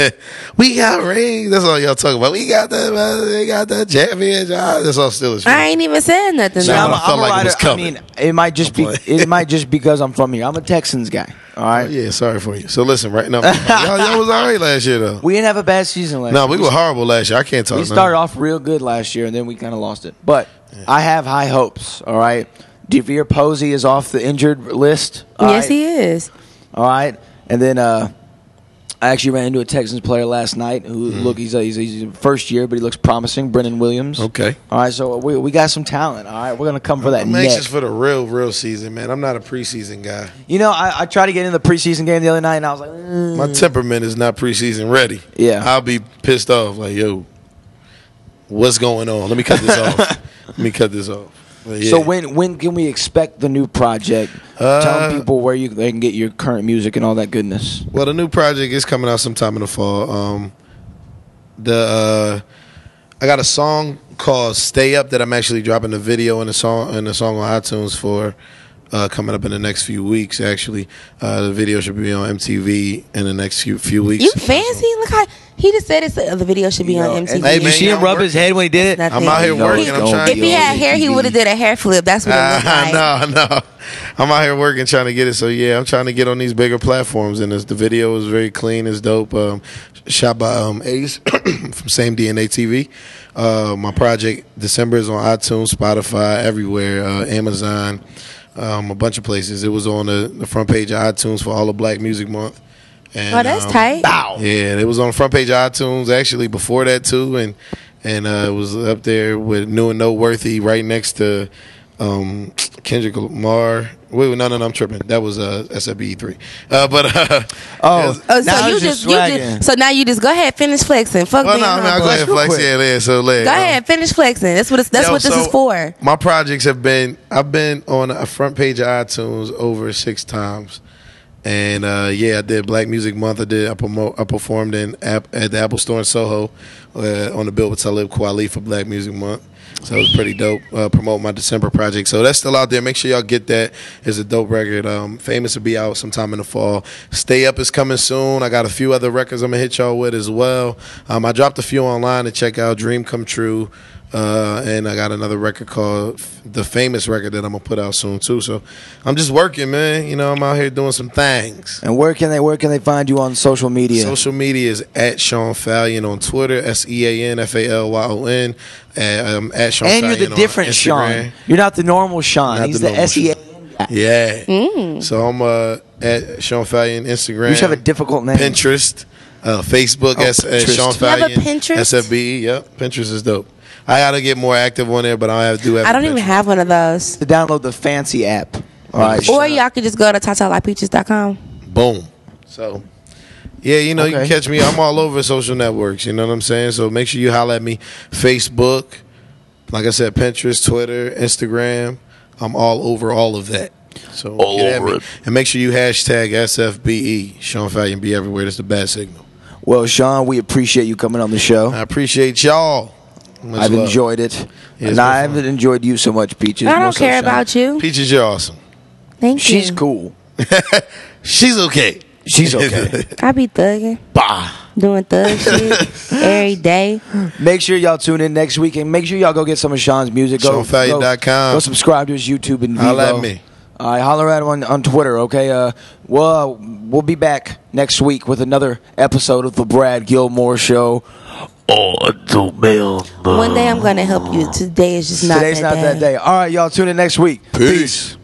We got rings. That's all y'all talking about. We got that. Man. They got that champion. That's all Steelers. I ain't even said nothing. So though. I'm- I'm, I felt I'm a like it rider. was I coming. mean, it might just be I'm it might just because I'm from here. I'm a Texans guy. All right. Oh, yeah, sorry for you. So listen, right now, y'all, y'all was all right last year though. We didn't have a bad season last No, year. we were horrible last year. I can't talk. We started off real good last year, and then we kind of lost it. But I have high hopes. All right. Devere Posey is off the injured list. all Yes, right? he is. All right. And then uh, I actually ran into a Texans player last night who Mm. look he's a, he's, a, he's a first year, but he looks promising. Brennan Williams. Okay. All right, so we we got some talent. All right, we're gonna come for that I'm neck. anxious for the real, real season, man. I'm not a preseason guy. You know, I, I tried to get in the preseason game the other night, and I was like, mm. My temperament is not preseason ready. Yeah. I'll be pissed off. Like, yo, what's going on? Let me cut this off. Let me cut this off. But yeah. So when when can we expect the new project? Uh, Telling people where you they can get your current music and all that goodness. Well, the new project is coming out sometime in the fall. Um, the uh, I got a song called "Stay Up" that I'm actually dropping the video and the song and the song on iTunes for. Uh, coming up in the next few weeks, actually, uh, the video should be on M T V in the next few few weeks. You fancy? Look how he just said it's the video should be You know, on M T V. and Hey, you man, see him I'm rub his head when he did it? Nothing. I'm out here No, working. he I'm don't. trying. If he had hair, he would have did a hair flip. That's what it looked like. Uh, no, no. I'm out here working, trying to get it. So yeah, I'm trying to get on these bigger platforms, and this, the video is very clean. It's dope. Um, shot by um, Ace from Same D N A T V. Uh, my project December is on iTunes, Spotify, everywhere, uh, Amazon. Um, a bunch of places. It was on the, the front page of iTunes for all of Black Music Month. And, Oh, that's um, tight. Bow. Yeah, it was on the front page of iTunes actually before that too, and and uh, it was up there with New and Noteworthy right next to um, Kendrick Lamar. Wait, no, no, no, I'm tripping. That was uh, S F B E three. Uh, but uh, Oh, Oh, now so you it's just, just you swagging. just so now you just go ahead finish flexing. Fuck well, being no, I mean, I'll humble. go ahead and real flex. quick. Yeah, yeah. So let Go ahead, finish flexing. That's what it's, that's Yo, what this so is for. My projects have been. I've been on a front page of iTunes over six times, and uh, yeah, I did Black Music Month. I did. I promote. I performed in App, at the Apple Store in Soho uh, on the bill with Talib Kweli for Black Music Month. So it was pretty dope. Uh, promote my December project. So that's still out there. Make sure y'all get that. It's a dope record. Um, Famous will be out sometime in the fall. Stay Up is coming soon. I got a few other records I'm gonna hit y'all with as well. Um, I dropped a few online to check out. Dream Come True. Uh, and I got another record called The Famous record that I'm gonna put out soon too. So I'm just working, man. You know, I'm out here doing some things. And where can they where can they find you on social media? Social media is at Sean Fallion on Twitter, S E A N F A L Y O N. At, um, at Sean and Fallion you're the on different Instagram. Sean. You're not the normal Sean. Not He's the the, normal S E A. Sean. Yeah. Mm. So I'm uh, at Sean Fallion Instagram. You should have a difficult name. Pinterest, uh, Facebook, Oh, as, as Pinterest. Sean You have a Fallion. Pinterest? S F B E. Yep. Pinterest is dope. I gotta get more active on there, but I have, do have. I a don't even Pinterest. have one of those. To download the fancy app. All right. Or y'all could just go to tata like peaches dot com. Boom. So, yeah, you know, you can Okay. catch me. I'm all over social networks. You know what I'm saying? So make sure you holler at me. Facebook, like I said, Pinterest, Twitter, Instagram. I'm all over all of that. So All get at over me. it. And make sure you hashtag S F B E. Sean Fallion be everywhere. That's the bad signal. Well, Sean, we appreciate you coming on the show. I appreciate y'all. Much I've love. enjoyed it. Yeah, it's and been I fun. haven't enjoyed you so much, Peaches. I More don't so care Sean. about you. Peaches, you're awesome. Thank She's you. cool. She's okay. She's okay. I be thugging, Bah. doing thug shit every day. Make sure y'all tune in next week, and make sure y'all go get some of Sean's music. Go, Sean Fallion dot com. Go, go subscribe to his YouTube and Vivo. Holla at me. All right, holler at him on, on Twitter, okay? Uh, we'll, uh, we'll be back next week with another episode of The Brad Gilmore Show. On the mail. One day I'm gonna help you. Today is just not Today's that not day. that day. All right, y'all tune in next week. Peace.